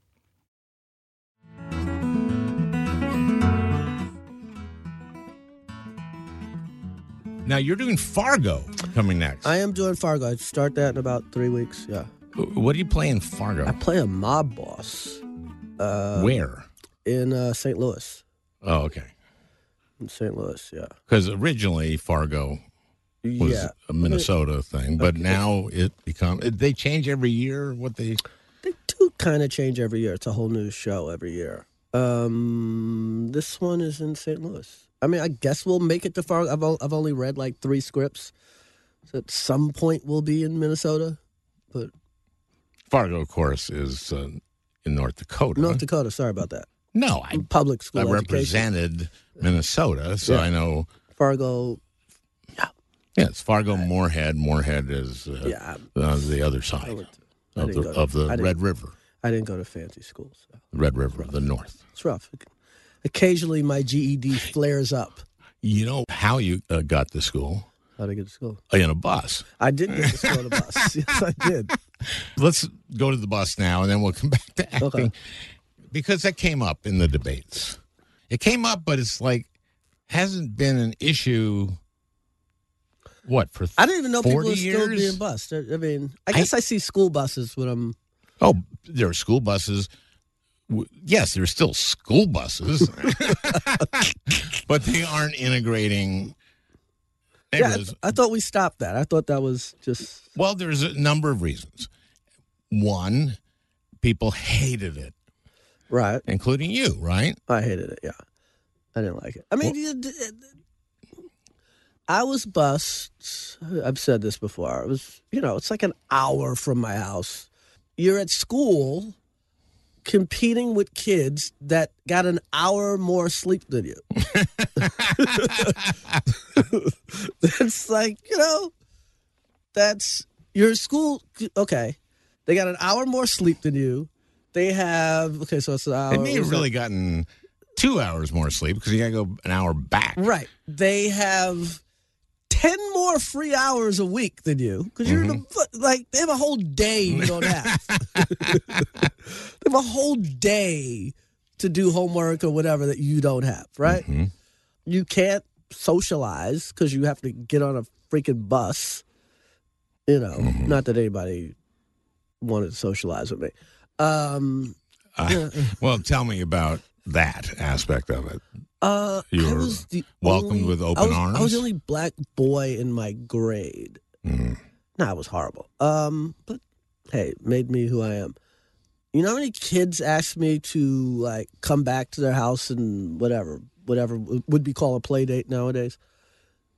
Speaker 3: Now, you're doing Fargo coming next.
Speaker 4: I am doing Fargo. I start that in about three weeks. Yeah.
Speaker 3: What do you play in Fargo?
Speaker 4: I play a mob boss uh,
Speaker 3: Where?
Speaker 4: in uh, Saint Louis.
Speaker 3: Oh, okay.
Speaker 4: In Saint Louis, yeah.
Speaker 3: Because originally Fargo was
Speaker 4: yeah.
Speaker 3: a Minnesota thing, but now it become they change every year. What they
Speaker 4: They do kind of change every year. It's a whole new show every year. Um, this one is in Saint Louis. I mean, I guess we'll make it to Fargo. I've, o- I've only read like three scripts. So at some point we'll be in Minnesota. But
Speaker 3: Fargo, of course, is uh, in North Dakota.
Speaker 4: North Dakota, sorry about that.
Speaker 3: No, I
Speaker 4: Public school
Speaker 3: I
Speaker 4: education.
Speaker 3: represented Minnesota, so
Speaker 4: Yeah.
Speaker 3: I know.
Speaker 4: Fargo,
Speaker 3: Yeah, it's Fargo, Moorhead. Moorhead is uh,
Speaker 4: yeah.
Speaker 3: uh, the other
Speaker 4: I,
Speaker 3: side
Speaker 4: went to, I
Speaker 3: of
Speaker 4: didn't
Speaker 3: the
Speaker 4: go to-
Speaker 3: of the
Speaker 4: I didn't-
Speaker 3: Red River.
Speaker 4: I didn't go to fancy school. So.
Speaker 3: The Red River, the North.
Speaker 4: It's rough. Occasionally my G E D flares up.
Speaker 3: You know how you uh, got to school?
Speaker 4: How to get to school?
Speaker 3: In a bus.
Speaker 4: I did get to school on a bus. Yes, I did.
Speaker 3: Let's go to the bus now, and then we'll come back to acting.
Speaker 4: Okay.
Speaker 3: Because that came up in the debates. It came up, but it's like, hasn't been an issue, what, for
Speaker 4: I didn't even know people
Speaker 3: forty
Speaker 4: were still
Speaker 3: years?
Speaker 4: being bused. I mean, I guess I, see school buses when I'm.
Speaker 3: Oh, there are school buses. W- Yes, there are still school buses, but they aren't integrating.
Speaker 4: Yeah, I,
Speaker 3: neighborhoods.
Speaker 4: I thought we stopped that. I thought that was just.
Speaker 3: Well, there's a number of reasons. One, people hated it,
Speaker 4: Right.
Speaker 3: including you, right?
Speaker 4: I hated it, yeah. I didn't like it. I mean, you d- I was bused. I've said this before. It was, you know, it's like an hour from my house. You're at school competing with kids that got an hour more sleep than you. It's like, you know, that's your school. Okay. They got an hour more sleep than you. They have, okay, so it's an hour.
Speaker 3: They may have
Speaker 4: was
Speaker 3: really
Speaker 4: that-
Speaker 3: gotten two hours more sleep because you got to go an hour back.
Speaker 4: Right. They have ten more free hours a week than you because you're in the, like, they have a whole day you don't have. They have a whole day to do homework or whatever that you don't have, right?
Speaker 3: Mm-hmm.
Speaker 4: You can't socialize because you have to get on a freaking bus. You know,
Speaker 3: Mm-hmm.
Speaker 4: not that anybody wanted to socialize with me. Um,
Speaker 3: Uh, well, tell me about that aspect of it.
Speaker 4: uh,
Speaker 3: You
Speaker 4: I
Speaker 3: were
Speaker 4: was the
Speaker 3: welcomed
Speaker 4: only-
Speaker 3: with
Speaker 4: I
Speaker 3: open
Speaker 4: was,
Speaker 3: arms?
Speaker 4: I was the only black boy in my grade.
Speaker 3: Mm.
Speaker 4: Nah, it was horrible. Um, but hey, it made me who I am. You know how many kids asked me to like come back to their house and whatever, whatever would be called a play date nowadays?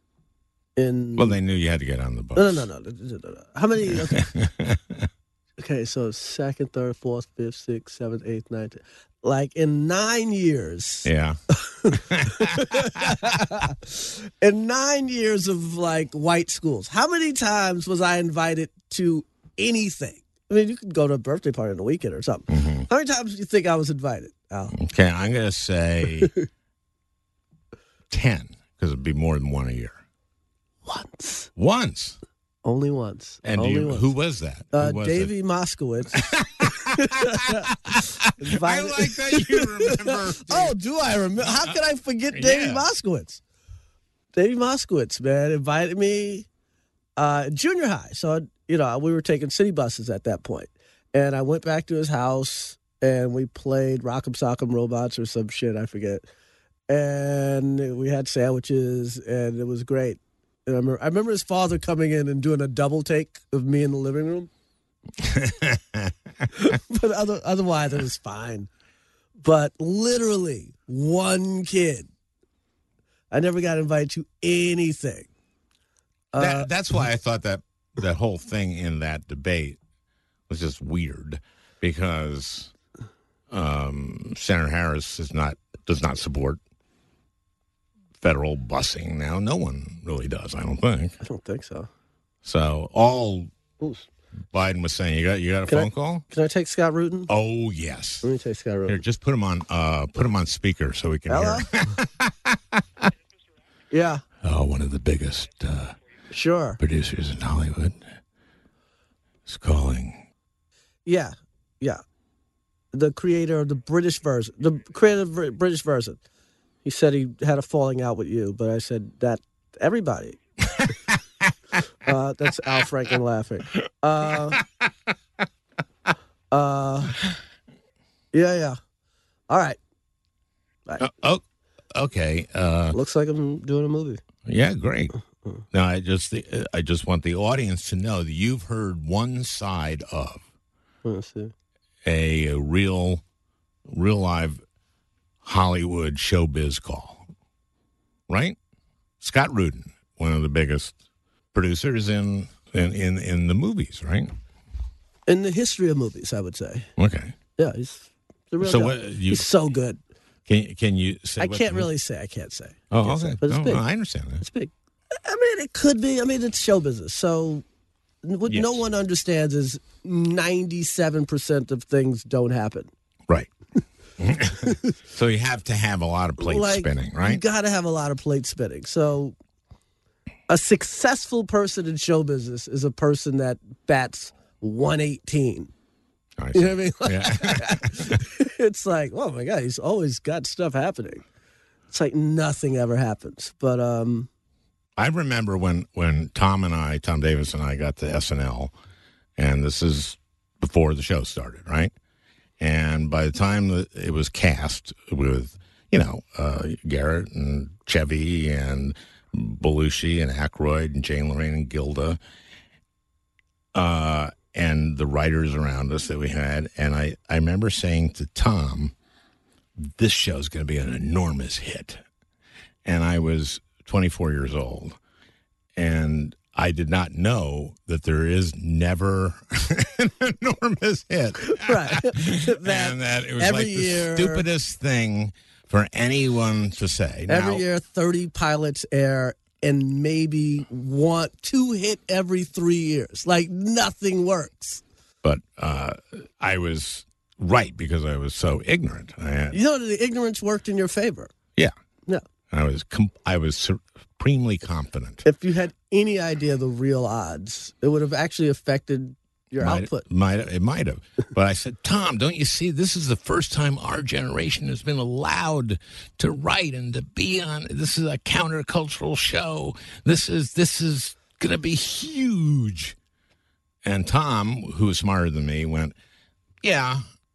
Speaker 4: In
Speaker 3: Well, they knew you had to get on the bus.
Speaker 4: no, no, no, no, no, no, no. How many? Okay, Okay, so second, third, fourth, fifth, sixth, seventh, eighth, ninth. Like in nine years.
Speaker 3: Yeah.
Speaker 4: In nine years of like white schools, how many times was I invited to anything? I mean, you could go to a birthday party on the weekend or something.
Speaker 3: Mm-hmm.
Speaker 4: How many times do you think I was invited, Al?
Speaker 3: Okay, I'm going to say ten, because it'd be more than one a year.
Speaker 4: Once.
Speaker 3: Once.
Speaker 4: Only once.
Speaker 3: And do
Speaker 4: Only
Speaker 3: you,
Speaker 4: once.
Speaker 3: who was that? Who
Speaker 4: Uh,
Speaker 3: was
Speaker 4: Davey
Speaker 3: it?
Speaker 4: Moskowitz.
Speaker 3: I like that you remember.
Speaker 4: Oh, do I remember? How could I forget Davey
Speaker 3: Yeah.
Speaker 4: Moskowitz? Davey Moskowitz, man, invited me uh, in junior high. So, you know, we were taking city buses at that point. And I went back to his house, and we played Rock'em Sock'em Robots or some shit, I forget. And we had sandwiches, and it was great. And I remember, I remember his father coming in and doing a double take of me in the living room. But other, otherwise, it was fine. But literally, one kid. I never got invited to anything. Uh,
Speaker 3: That, that's why I thought that that whole thing in that debate was just weird, because um, Senator Harris is not does not support federal busing now. No one really does, I don't think.
Speaker 4: I don't think so.
Speaker 3: So all
Speaker 4: Ooh.
Speaker 3: Biden was saying, you got you got a
Speaker 4: Can I-
Speaker 3: phone call?
Speaker 4: Can I take Scott Rudin?
Speaker 3: Oh yes.
Speaker 4: Let me take Scott
Speaker 3: Here,
Speaker 4: Rudin.
Speaker 3: just put him on uh, put him on speaker so we can
Speaker 4: Hello?
Speaker 3: hear.
Speaker 4: Yeah,
Speaker 3: Oh, one of the biggest uh,
Speaker 4: sure.
Speaker 3: producers in Hollywood is calling.
Speaker 4: Yeah, yeah. The creator of the British version, the creator of the British version. He said he had a falling out with you, but I said that everybody. uh, that's Al Franken laughing. Uh, uh, yeah, yeah. All right.
Speaker 3: Uh, oh, okay. Uh,
Speaker 4: Looks like I'm doing a movie.
Speaker 3: yeah, great. Now, I just I just want the audience to know that you've heard one side of
Speaker 4: Let's see.
Speaker 3: a, a real, real live Hollywood showbiz call, right? Scott Rudin, one of the biggest producers in in in, in the movies, right?
Speaker 4: In the history of movies, I would say.
Speaker 3: Okay.
Speaker 4: Yeah, he's the real
Speaker 3: So
Speaker 4: guy.
Speaker 3: what you
Speaker 4: He's so good.
Speaker 3: can can you say?
Speaker 4: I
Speaker 3: what
Speaker 4: can't
Speaker 3: the-
Speaker 4: really say. I can't say.
Speaker 3: Oh,
Speaker 4: Can't
Speaker 3: okay.
Speaker 4: say, but it's
Speaker 3: No,
Speaker 4: big.
Speaker 3: no, I understand that.
Speaker 4: It's big. I mean, it could be. I mean, it's show business. So what
Speaker 3: Yes.
Speaker 4: no one understands is ninety-seven percent of things don't happen.
Speaker 3: Right. So you have to have a lot of plates
Speaker 4: Like,
Speaker 3: spinning,
Speaker 4: You
Speaker 3: right?
Speaker 4: got to have a lot of plate spinning. So a successful person in show business is a person that bats one eighteen.
Speaker 3: I
Speaker 4: You
Speaker 3: see.
Speaker 4: know what I mean?
Speaker 3: Yeah.
Speaker 4: It's like, oh my God, he's always got stuff happening. It's like nothing ever happens. But um,
Speaker 3: I remember when, when Tom and I, Tom Davis and I got to S N L, and this is before the show started, right? And by the time that it was cast with, you know, uh, Garrett and Chevy and Belushi and Aykroyd and Jane Lorraine and Gilda, uh, and the writers around us that we had, and I, I remember saying to Tom, this show's going to be an enormous hit. And I was twenty-four years old, and I did not know that there is never an enormous hit.
Speaker 4: right.
Speaker 3: and that it was
Speaker 4: every
Speaker 3: like
Speaker 4: year-
Speaker 3: the stupidest thing for anyone to say.
Speaker 4: Every
Speaker 3: Now,
Speaker 4: year, thirty pilots air, and maybe one, two hit every three years. Like nothing works.
Speaker 3: But uh, I was right because I was so ignorant. I,
Speaker 4: You know, the ignorance worked in your favor.
Speaker 3: yeah,
Speaker 4: No.
Speaker 3: I was com- I was supremely confident.
Speaker 4: If you had any idea the real odds, it would have actually affected your
Speaker 3: Might-
Speaker 4: output.
Speaker 3: Might it might have, but I said, Tom, don't you see? This is the first time our generation has been allowed to write and to be on. This is a countercultural show. This is this is going to be huge. And Tom, who was smarter than me, went, yeah,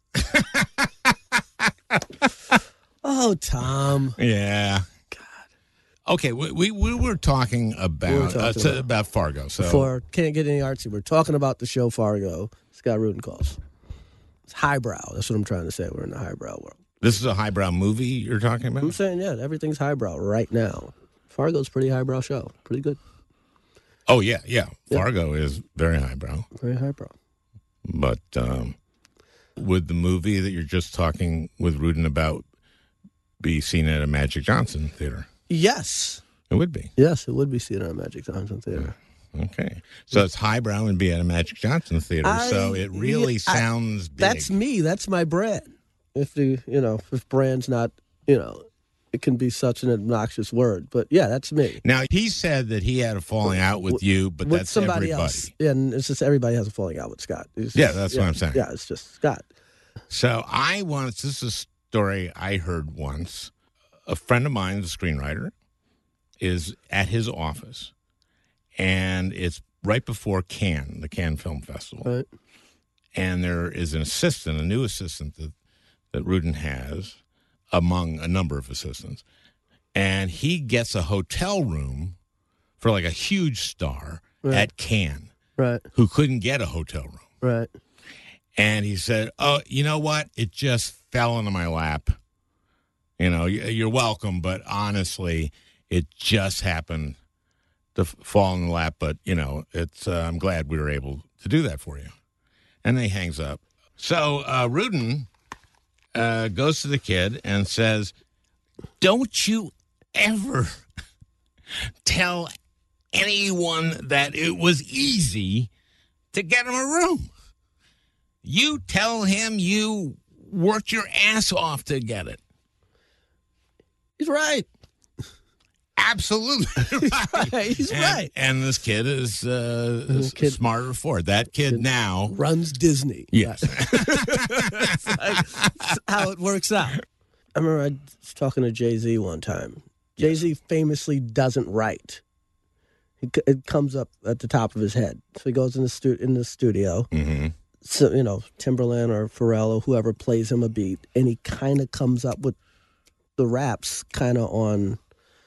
Speaker 4: Oh, Tom.
Speaker 3: yeah. God. Okay, we we, we were talking about
Speaker 4: We were talking
Speaker 3: uh, so-
Speaker 4: about-
Speaker 3: about Fargo. So
Speaker 4: For Can't Get Any Artsy, we're talking about the show Fargo. Scott Rudin calls. It's highbrow. That's what I'm trying to say. We're in the highbrow world.
Speaker 3: this is a highbrow movie you're talking about.
Speaker 4: I'm saying, yeah, everything's highbrow right now. Fargo's a pretty highbrow show. Pretty good.
Speaker 3: Oh yeah, yeah. Fargo is very highbrow.
Speaker 4: Very highbrow.
Speaker 3: But um, would the movie that you're just talking with Rudin about be seen at a Magic Johnson theater?
Speaker 4: Yes.
Speaker 3: It would be.
Speaker 4: Yes, it would be seen at a Magic Johnson theater.
Speaker 3: Okay. So it's highbrow and be at a Magic Johnson theater.
Speaker 4: I,
Speaker 3: so it really
Speaker 4: yeah,
Speaker 3: sounds
Speaker 4: I,
Speaker 3: big.
Speaker 4: That's me. That's my brand. If the, you know, if brand's not, you know, it can be such an obnoxious word. But yeah, that's me.
Speaker 3: Now, he said that he had a falling out with you, but
Speaker 4: with
Speaker 3: that's
Speaker 4: somebody
Speaker 3: everybody.
Speaker 4: else. And it's just everybody has a falling out with Scott. It's just,
Speaker 3: Yeah, that's
Speaker 4: yeah,
Speaker 3: what I'm saying.
Speaker 4: Yeah, it's just Scott.
Speaker 3: So I once, this is a story I heard once. A friend of mine, the screenwriter, is at his office, and it's right before Cannes, the Cannes Film Festival.
Speaker 4: Right.
Speaker 3: And there is an assistant, a new assistant that, that Rudin has, among a number of assistants. And he gets a hotel room for like a huge star
Speaker 4: Right.
Speaker 3: at Cannes
Speaker 4: Right.
Speaker 3: who couldn't get a hotel room.
Speaker 4: Right.
Speaker 3: And he said, oh, you know what? It just fell into my lap. You know, you're welcome, but honestly, it just happened to fall in the lap. But, you know, it's uh, I'm glad we were able to do that for you. And then he hangs up. So uh, Rudin uh, goes to the kid and says, don't you ever tell anyone that it was easy to get him a room. You tell him you worked your ass off to get it.
Speaker 4: He's right.
Speaker 3: Absolutely right.
Speaker 4: right. He's
Speaker 3: and,
Speaker 4: right.
Speaker 3: And this kid is uh,
Speaker 4: This kid-
Speaker 3: smarter for it. That kid now.
Speaker 4: Runs Disney.
Speaker 3: Yes.
Speaker 4: That's like, that's how it works out. I remember I was talking to Jay-Z one time. Jay-Z famously doesn't write. He, it comes up at the top of his head. So he goes in the, stu- in the studio.
Speaker 3: Mm-hmm.
Speaker 4: So, you know, Timberland or Pharrell or whoever plays him a beat, and he kind of comes up with the raps kind of on,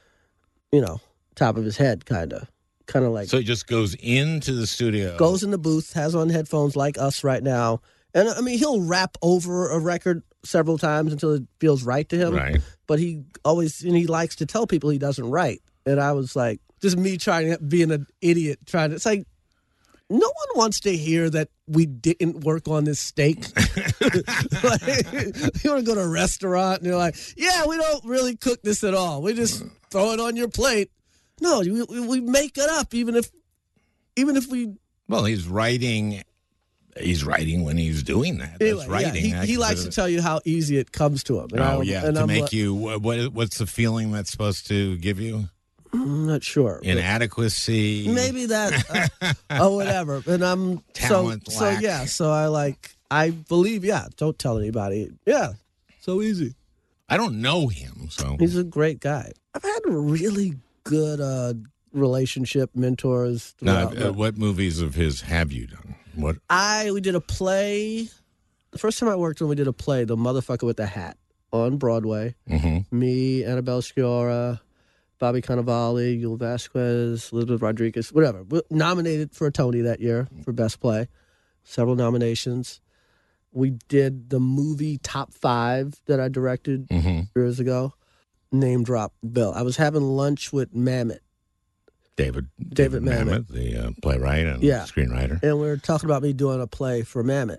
Speaker 4: you know, top of his head, kind of. Kind of like...
Speaker 3: So he just goes into the studio.
Speaker 4: Goes in the booth, has on headphones like us right now. And, I mean, he'll rap over a record several times until it feels right to him.
Speaker 3: Right.
Speaker 4: But he always... And he likes to tell people he doesn't write. And I was like, just me trying to... Being an idiot trying to... It's like, no one wants to hear that we didn't work on this steak. Like, you want to go to a restaurant and you're like, yeah, we don't really cook this at all. We just throw it on your plate. No, we, we make it up, even if, even if we.
Speaker 3: Well, he's writing. He's writing when he's doing that.
Speaker 4: Anyway,
Speaker 3: That's writing.
Speaker 4: yeah, he, he likes to tell you how easy it comes to him. And
Speaker 3: oh
Speaker 4: I,
Speaker 3: yeah,
Speaker 4: and
Speaker 3: to
Speaker 4: I'm
Speaker 3: make
Speaker 4: like,
Speaker 3: you. What? What's the feeling that's supposed to give you?
Speaker 4: I'm not sure.
Speaker 3: Inadequacy.
Speaker 4: Maybe that, uh, or whatever. And I'm
Speaker 3: Talent
Speaker 4: so
Speaker 3: lack.
Speaker 4: so yeah. So I like I believe yeah. Don't tell anybody. Yeah, so easy.
Speaker 3: I don't know him, so
Speaker 4: He's a great guy. I've had a really good uh, relationship, mentors.
Speaker 3: Now,
Speaker 4: throughout
Speaker 3: uh, what movies of his have you done? What?
Speaker 4: I we did a play. The first time I worked on, we did a play, The Motherfucker with the Hat, on Broadway.
Speaker 3: Mm-hmm.
Speaker 4: Me, Annabelle Sciorra, Bobby Cannavale, Yul Vasquez, Elizabeth Rodriguez, whatever. We nominated for a Tony that year for Best Play. Several nominations. We did the movie Top Five that I directed
Speaker 3: Mm-hmm.
Speaker 4: years ago. Name drop Bill. I was having lunch with Mamet.
Speaker 3: David.
Speaker 4: David Mamet.
Speaker 3: the uh, playwright and
Speaker 4: Yeah.
Speaker 3: screenwriter.
Speaker 4: And we were talking about me doing a play for Mamet.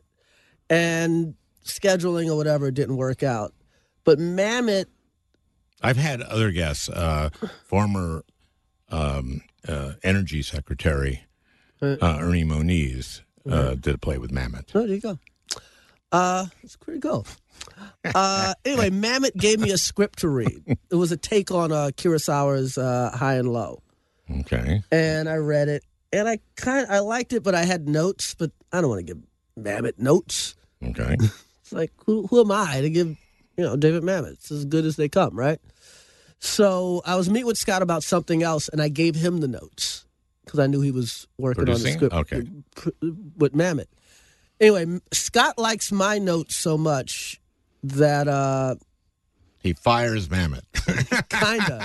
Speaker 4: And scheduling or whatever didn't work out. But Mamet,
Speaker 3: I've had other guests. Uh, former um, uh, Energy Secretary uh, Ernie Moniz uh, did a play with Mamet.
Speaker 4: oh, there you go. Uh, it's pretty cool. Uh, anyway, Mamet gave me a script to read. It was a take on uh, Kurosawa's uh, High and Low.
Speaker 3: Okay.
Speaker 4: And I read it, and I kind I liked it, but I had notes, but I don't want to give Mamet notes.
Speaker 3: Okay.
Speaker 4: It's like, who who am I to give, you know, David Mamet? It's as good as they come, right? So I was meeting with Scott about something else, and I gave him the notes because I knew he was working
Speaker 3: Producing?
Speaker 4: on the script
Speaker 3: Okay.
Speaker 4: with, with Mamet. Anyway, Scott likes my notes so much that uh,
Speaker 3: He fires Mamet.
Speaker 4: Kinda,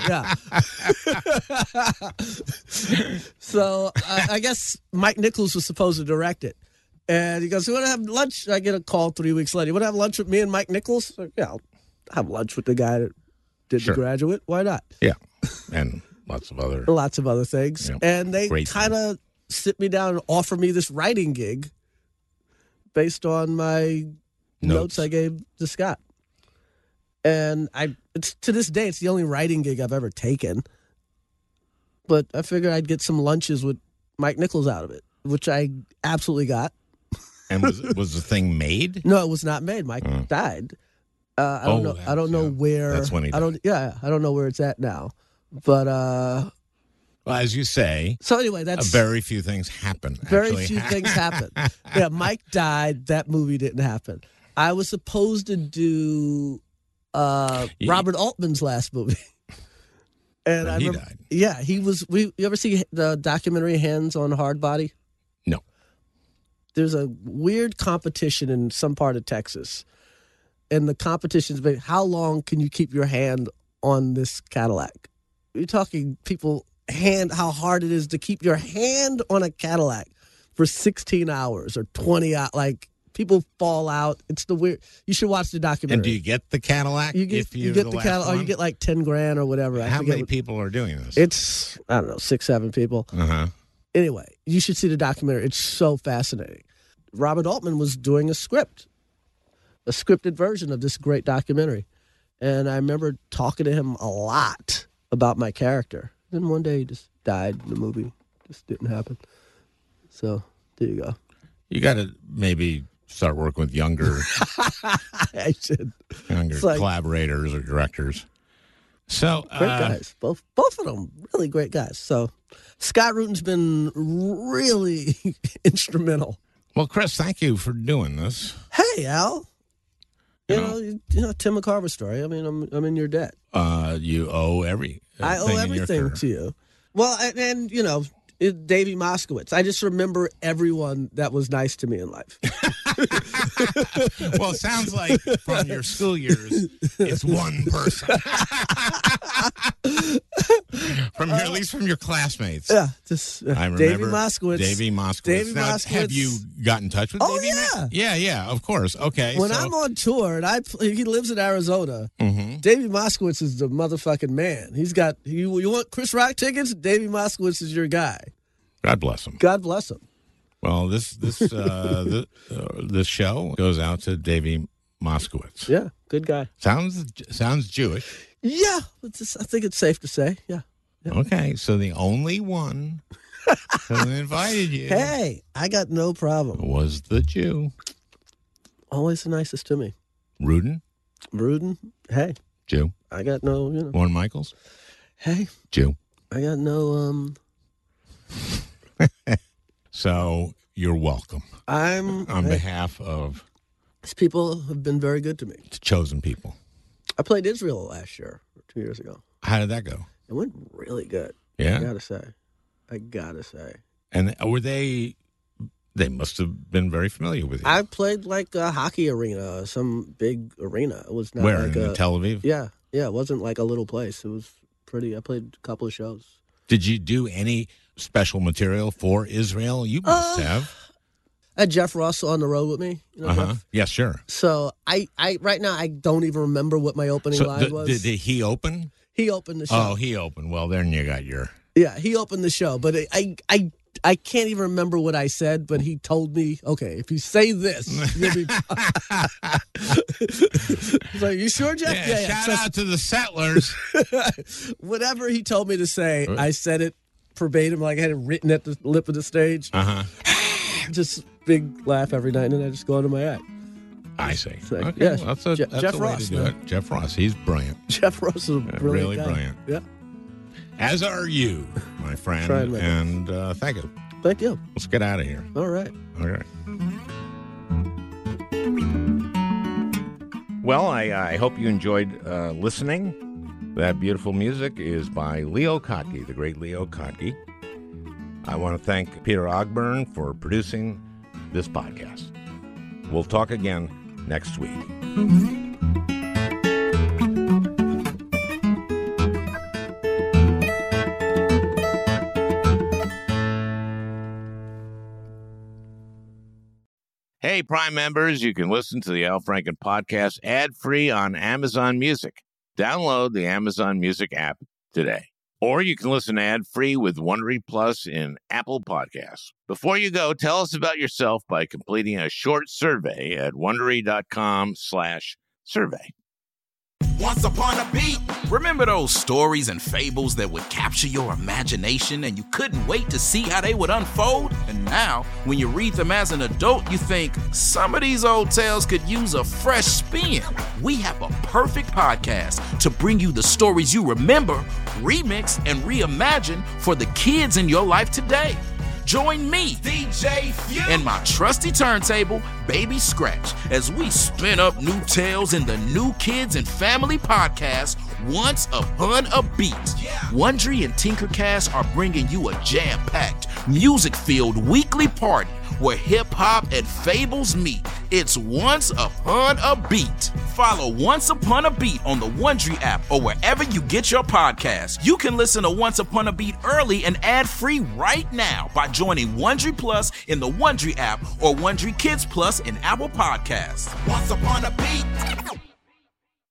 Speaker 4: yeah. So I, I guess Mike Nichols was supposed to direct it. And he goes, you want to have lunch? I get a call three weeks later. You want to have lunch with me and Mike Nichols? Like, yeah, I'll have lunch with the guy that did
Speaker 3: Sure.
Speaker 4: The Graduate. Why not?
Speaker 3: Yeah. And lots of other.
Speaker 4: Lots of other things.
Speaker 3: Yep.
Speaker 4: And they
Speaker 3: Great
Speaker 4: kind of sit me down and offer me this writing gig based on my notes,
Speaker 3: Notes.
Speaker 4: I gave to Scott. And I, it's to this day, it's the only writing gig I've ever taken. But I figured I'd get some lunches with Mike Nichols out of it, which I absolutely got.
Speaker 3: And was was the thing made?
Speaker 4: No, it was not made. Mike
Speaker 3: Oh.
Speaker 4: died. Uh, I don't
Speaker 3: Oh,
Speaker 4: know. I don't
Speaker 3: that's-
Speaker 4: know
Speaker 3: yeah.
Speaker 4: where.
Speaker 3: That's when he
Speaker 4: I don't. Yeah, I don't know where it's at now. But uh,
Speaker 3: Well, as you say,
Speaker 4: so anyway,
Speaker 3: uh,
Speaker 4: that's
Speaker 3: very few things happen.
Speaker 4: very
Speaker 3: actually.
Speaker 4: few things happen. Yeah, Mike died. That movie didn't happen. I was supposed to do uh,
Speaker 3: Ye-
Speaker 4: Robert Altman's last movie, and
Speaker 3: But
Speaker 4: I
Speaker 3: he
Speaker 4: remember,
Speaker 3: died.
Speaker 4: yeah, he was. We you ever see the documentary Hands on Hard Body?
Speaker 3: No.
Speaker 4: There's a weird competition in some part of Texas, and the competition's been how long can you keep your hand on this Cadillac? You're talking people hand how hard it is to keep your hand on a Cadillac for sixteen hours or twenty hours. Like people fall out. It's the weird. You should watch the documentary.
Speaker 3: And do you get the Cadillac?
Speaker 4: You get
Speaker 3: if
Speaker 4: you
Speaker 3: you're
Speaker 4: get
Speaker 3: the,
Speaker 4: the
Speaker 3: last
Speaker 4: Cadillac. Oh, you
Speaker 3: one?
Speaker 4: get like ten grand or whatever. I
Speaker 3: How
Speaker 4: forget
Speaker 3: many
Speaker 4: what-
Speaker 3: people are doing this?
Speaker 4: It's I don't know six seven people.
Speaker 3: Uh huh.
Speaker 4: Anyway, you should see the documentary. It's so fascinating. Robert Altman was doing a script, a scripted version of this great documentary. And I remember talking to him a lot about my character. Then one day he just died in the movie. Just didn't happen. So there you go.
Speaker 3: You got to maybe start working with younger,
Speaker 4: I should.
Speaker 3: younger
Speaker 4: It's like-
Speaker 3: collaborators or directors. So,
Speaker 4: Great
Speaker 3: uh,
Speaker 4: guys. Both both of them really great guys. So Scott Rutin's been really instrumental.
Speaker 3: well, Chris, thank you for doing this.
Speaker 4: Hey, Al. You
Speaker 3: You
Speaker 4: know,
Speaker 3: know.
Speaker 4: you, you know Tim McCarver story. I mean, I'm I'm in your debt.
Speaker 3: Uh, you owe every.
Speaker 4: I owe
Speaker 3: thing in your
Speaker 4: everything
Speaker 3: career.
Speaker 4: to you. Well, and, and you know, it, Davey Moskowitz. I just remember everyone that was nice to me in life.
Speaker 3: Well, it sounds like from your school years, it's one person. from your, at least from your classmates.
Speaker 4: Yeah, just uh,
Speaker 3: I remember
Speaker 4: Davey Moskowitz.
Speaker 3: Davey Moskowitz.
Speaker 4: Davey
Speaker 3: Now,
Speaker 4: Moskowitz.
Speaker 3: have you got in touch with
Speaker 4: Oh,
Speaker 3: Davey? Ma-
Speaker 4: yeah.
Speaker 3: yeah, yeah, of course. Okay.
Speaker 4: When
Speaker 3: so,
Speaker 4: I'm on tour and I play, he lives in Arizona.
Speaker 3: Mhm.
Speaker 4: Davey Moskowitz is the motherfucking man. He's got you. You want Chris Rock tickets? Davey Moskowitz is your guy.
Speaker 3: God bless him.
Speaker 4: God bless him.
Speaker 3: Well, this this uh, the, uh, this show goes out to Davey Moskowitz.
Speaker 4: Yeah, good guy.
Speaker 3: Sounds sounds Jewish.
Speaker 4: Yeah, it's just- I think it's safe to say. Yeah.
Speaker 3: Okay, so the only one who invited you
Speaker 4: Hey, I got no problem.
Speaker 3: was the Jew.
Speaker 4: Always the nicest to me.
Speaker 3: Rudin,
Speaker 4: Rudin. Hey,
Speaker 3: Jew.
Speaker 4: I got no. You know.
Speaker 3: Warren Michaels,
Speaker 4: Hey,
Speaker 3: Jew.
Speaker 4: I got no. Um,
Speaker 3: So you're welcome
Speaker 4: I'm.
Speaker 3: on
Speaker 4: hey,
Speaker 3: behalf of
Speaker 4: these people have been very good to me.
Speaker 3: the chosen people.
Speaker 4: I played Israel last year, or two years ago.
Speaker 3: How did that go?
Speaker 4: It went really good. I
Speaker 3: Yeah,
Speaker 4: gotta say. I gotta say.
Speaker 3: and were they? They must have been very familiar with you.
Speaker 4: I played like a hockey arena, some big arena. It was not
Speaker 3: Where
Speaker 4: like
Speaker 3: in
Speaker 4: a.
Speaker 3: Tel Aviv?
Speaker 4: Yeah, yeah. It wasn't like a little place. It was pretty. I played a couple of shows.
Speaker 3: Did you do any special material for Israel? You must
Speaker 4: Uh,
Speaker 3: have.
Speaker 4: I had Jeff Ross on the road with me. You know,
Speaker 3: Uh huh.
Speaker 4: Jeff?
Speaker 3: Yeah, sure.
Speaker 4: So I, I, right now, I don't even remember what my opening
Speaker 3: So
Speaker 4: line
Speaker 3: th-
Speaker 4: was.
Speaker 3: did, did he open?
Speaker 4: He opened the show.
Speaker 3: Oh, he opened. Well, then you got your.
Speaker 4: Yeah, he opened the show, but I, I, I, I can't even remember what I said. But he told me, okay, if you say this, you'll be. He's like, you sure, Jeff?
Speaker 3: Yeah, shout out to the settlers.
Speaker 4: Whatever he told me to say, I said it verbatim, like I had it written at the lip of the stage.
Speaker 3: Uh huh.
Speaker 4: Just big laugh every night, and then I just go into my act.
Speaker 3: I see.
Speaker 4: like,
Speaker 3: okay,
Speaker 4: yeah,
Speaker 3: well, that's a,
Speaker 4: Je-
Speaker 3: that's
Speaker 4: Jeff
Speaker 3: a way
Speaker 4: Ross,
Speaker 3: to do
Speaker 4: man.
Speaker 3: it. Jeff Ross, he's brilliant.
Speaker 4: Jeff Ross is a brilliant
Speaker 3: really
Speaker 4: guy.
Speaker 3: brilliant.
Speaker 4: Yeah,
Speaker 3: As are you, my friend.
Speaker 4: Trying my best.
Speaker 3: And uh, thank you.
Speaker 4: thank you.
Speaker 3: Let's get out of here.
Speaker 4: All right.
Speaker 3: All right. Well, I, I hope you enjoyed uh, listening. That beautiful music is by Leo Kottke, the great Leo Kottke. I want to thank Peter Ogburn for producing this podcast. We'll talk again next week. Hey, Prime members, you can listen to the Al Franken podcast ad-free on Amazon Music. Download the Amazon Music app today. Or you can listen ad-free with Wondery Plus in Apple Podcasts. Before you go, tell us about yourself by completing a short survey at Wondery.com slash survey.
Speaker 9: Once upon a beat. Remember those stories and fables that would capture your imagination and you couldn't wait to see how they would unfold? And now, when you read them as an adult, you think, some of these old tales could use a fresh spin. We have a perfect podcast to bring you the stories you remember, remix, and reimagine for the kids in your life today. Join me, D J Few, and my trusty turntable, Baby Scratch, as we spin up new tales in the New Kids and Family podcast, Once Upon a Beat. Yeah. Wondery and Tinkercast are bringing you a jam-packed, music-filled weekly party where hip-hop and fables meet. It's Once Upon a Beat. Follow Once Upon a Beat on the Wondery app or wherever you get your podcasts. You can listen to Once Upon a Beat early and ad-free right now by joining Wondery Plus in the Wondery app or Wondery Kids Plus in Apple Podcasts. Once Upon a Beat.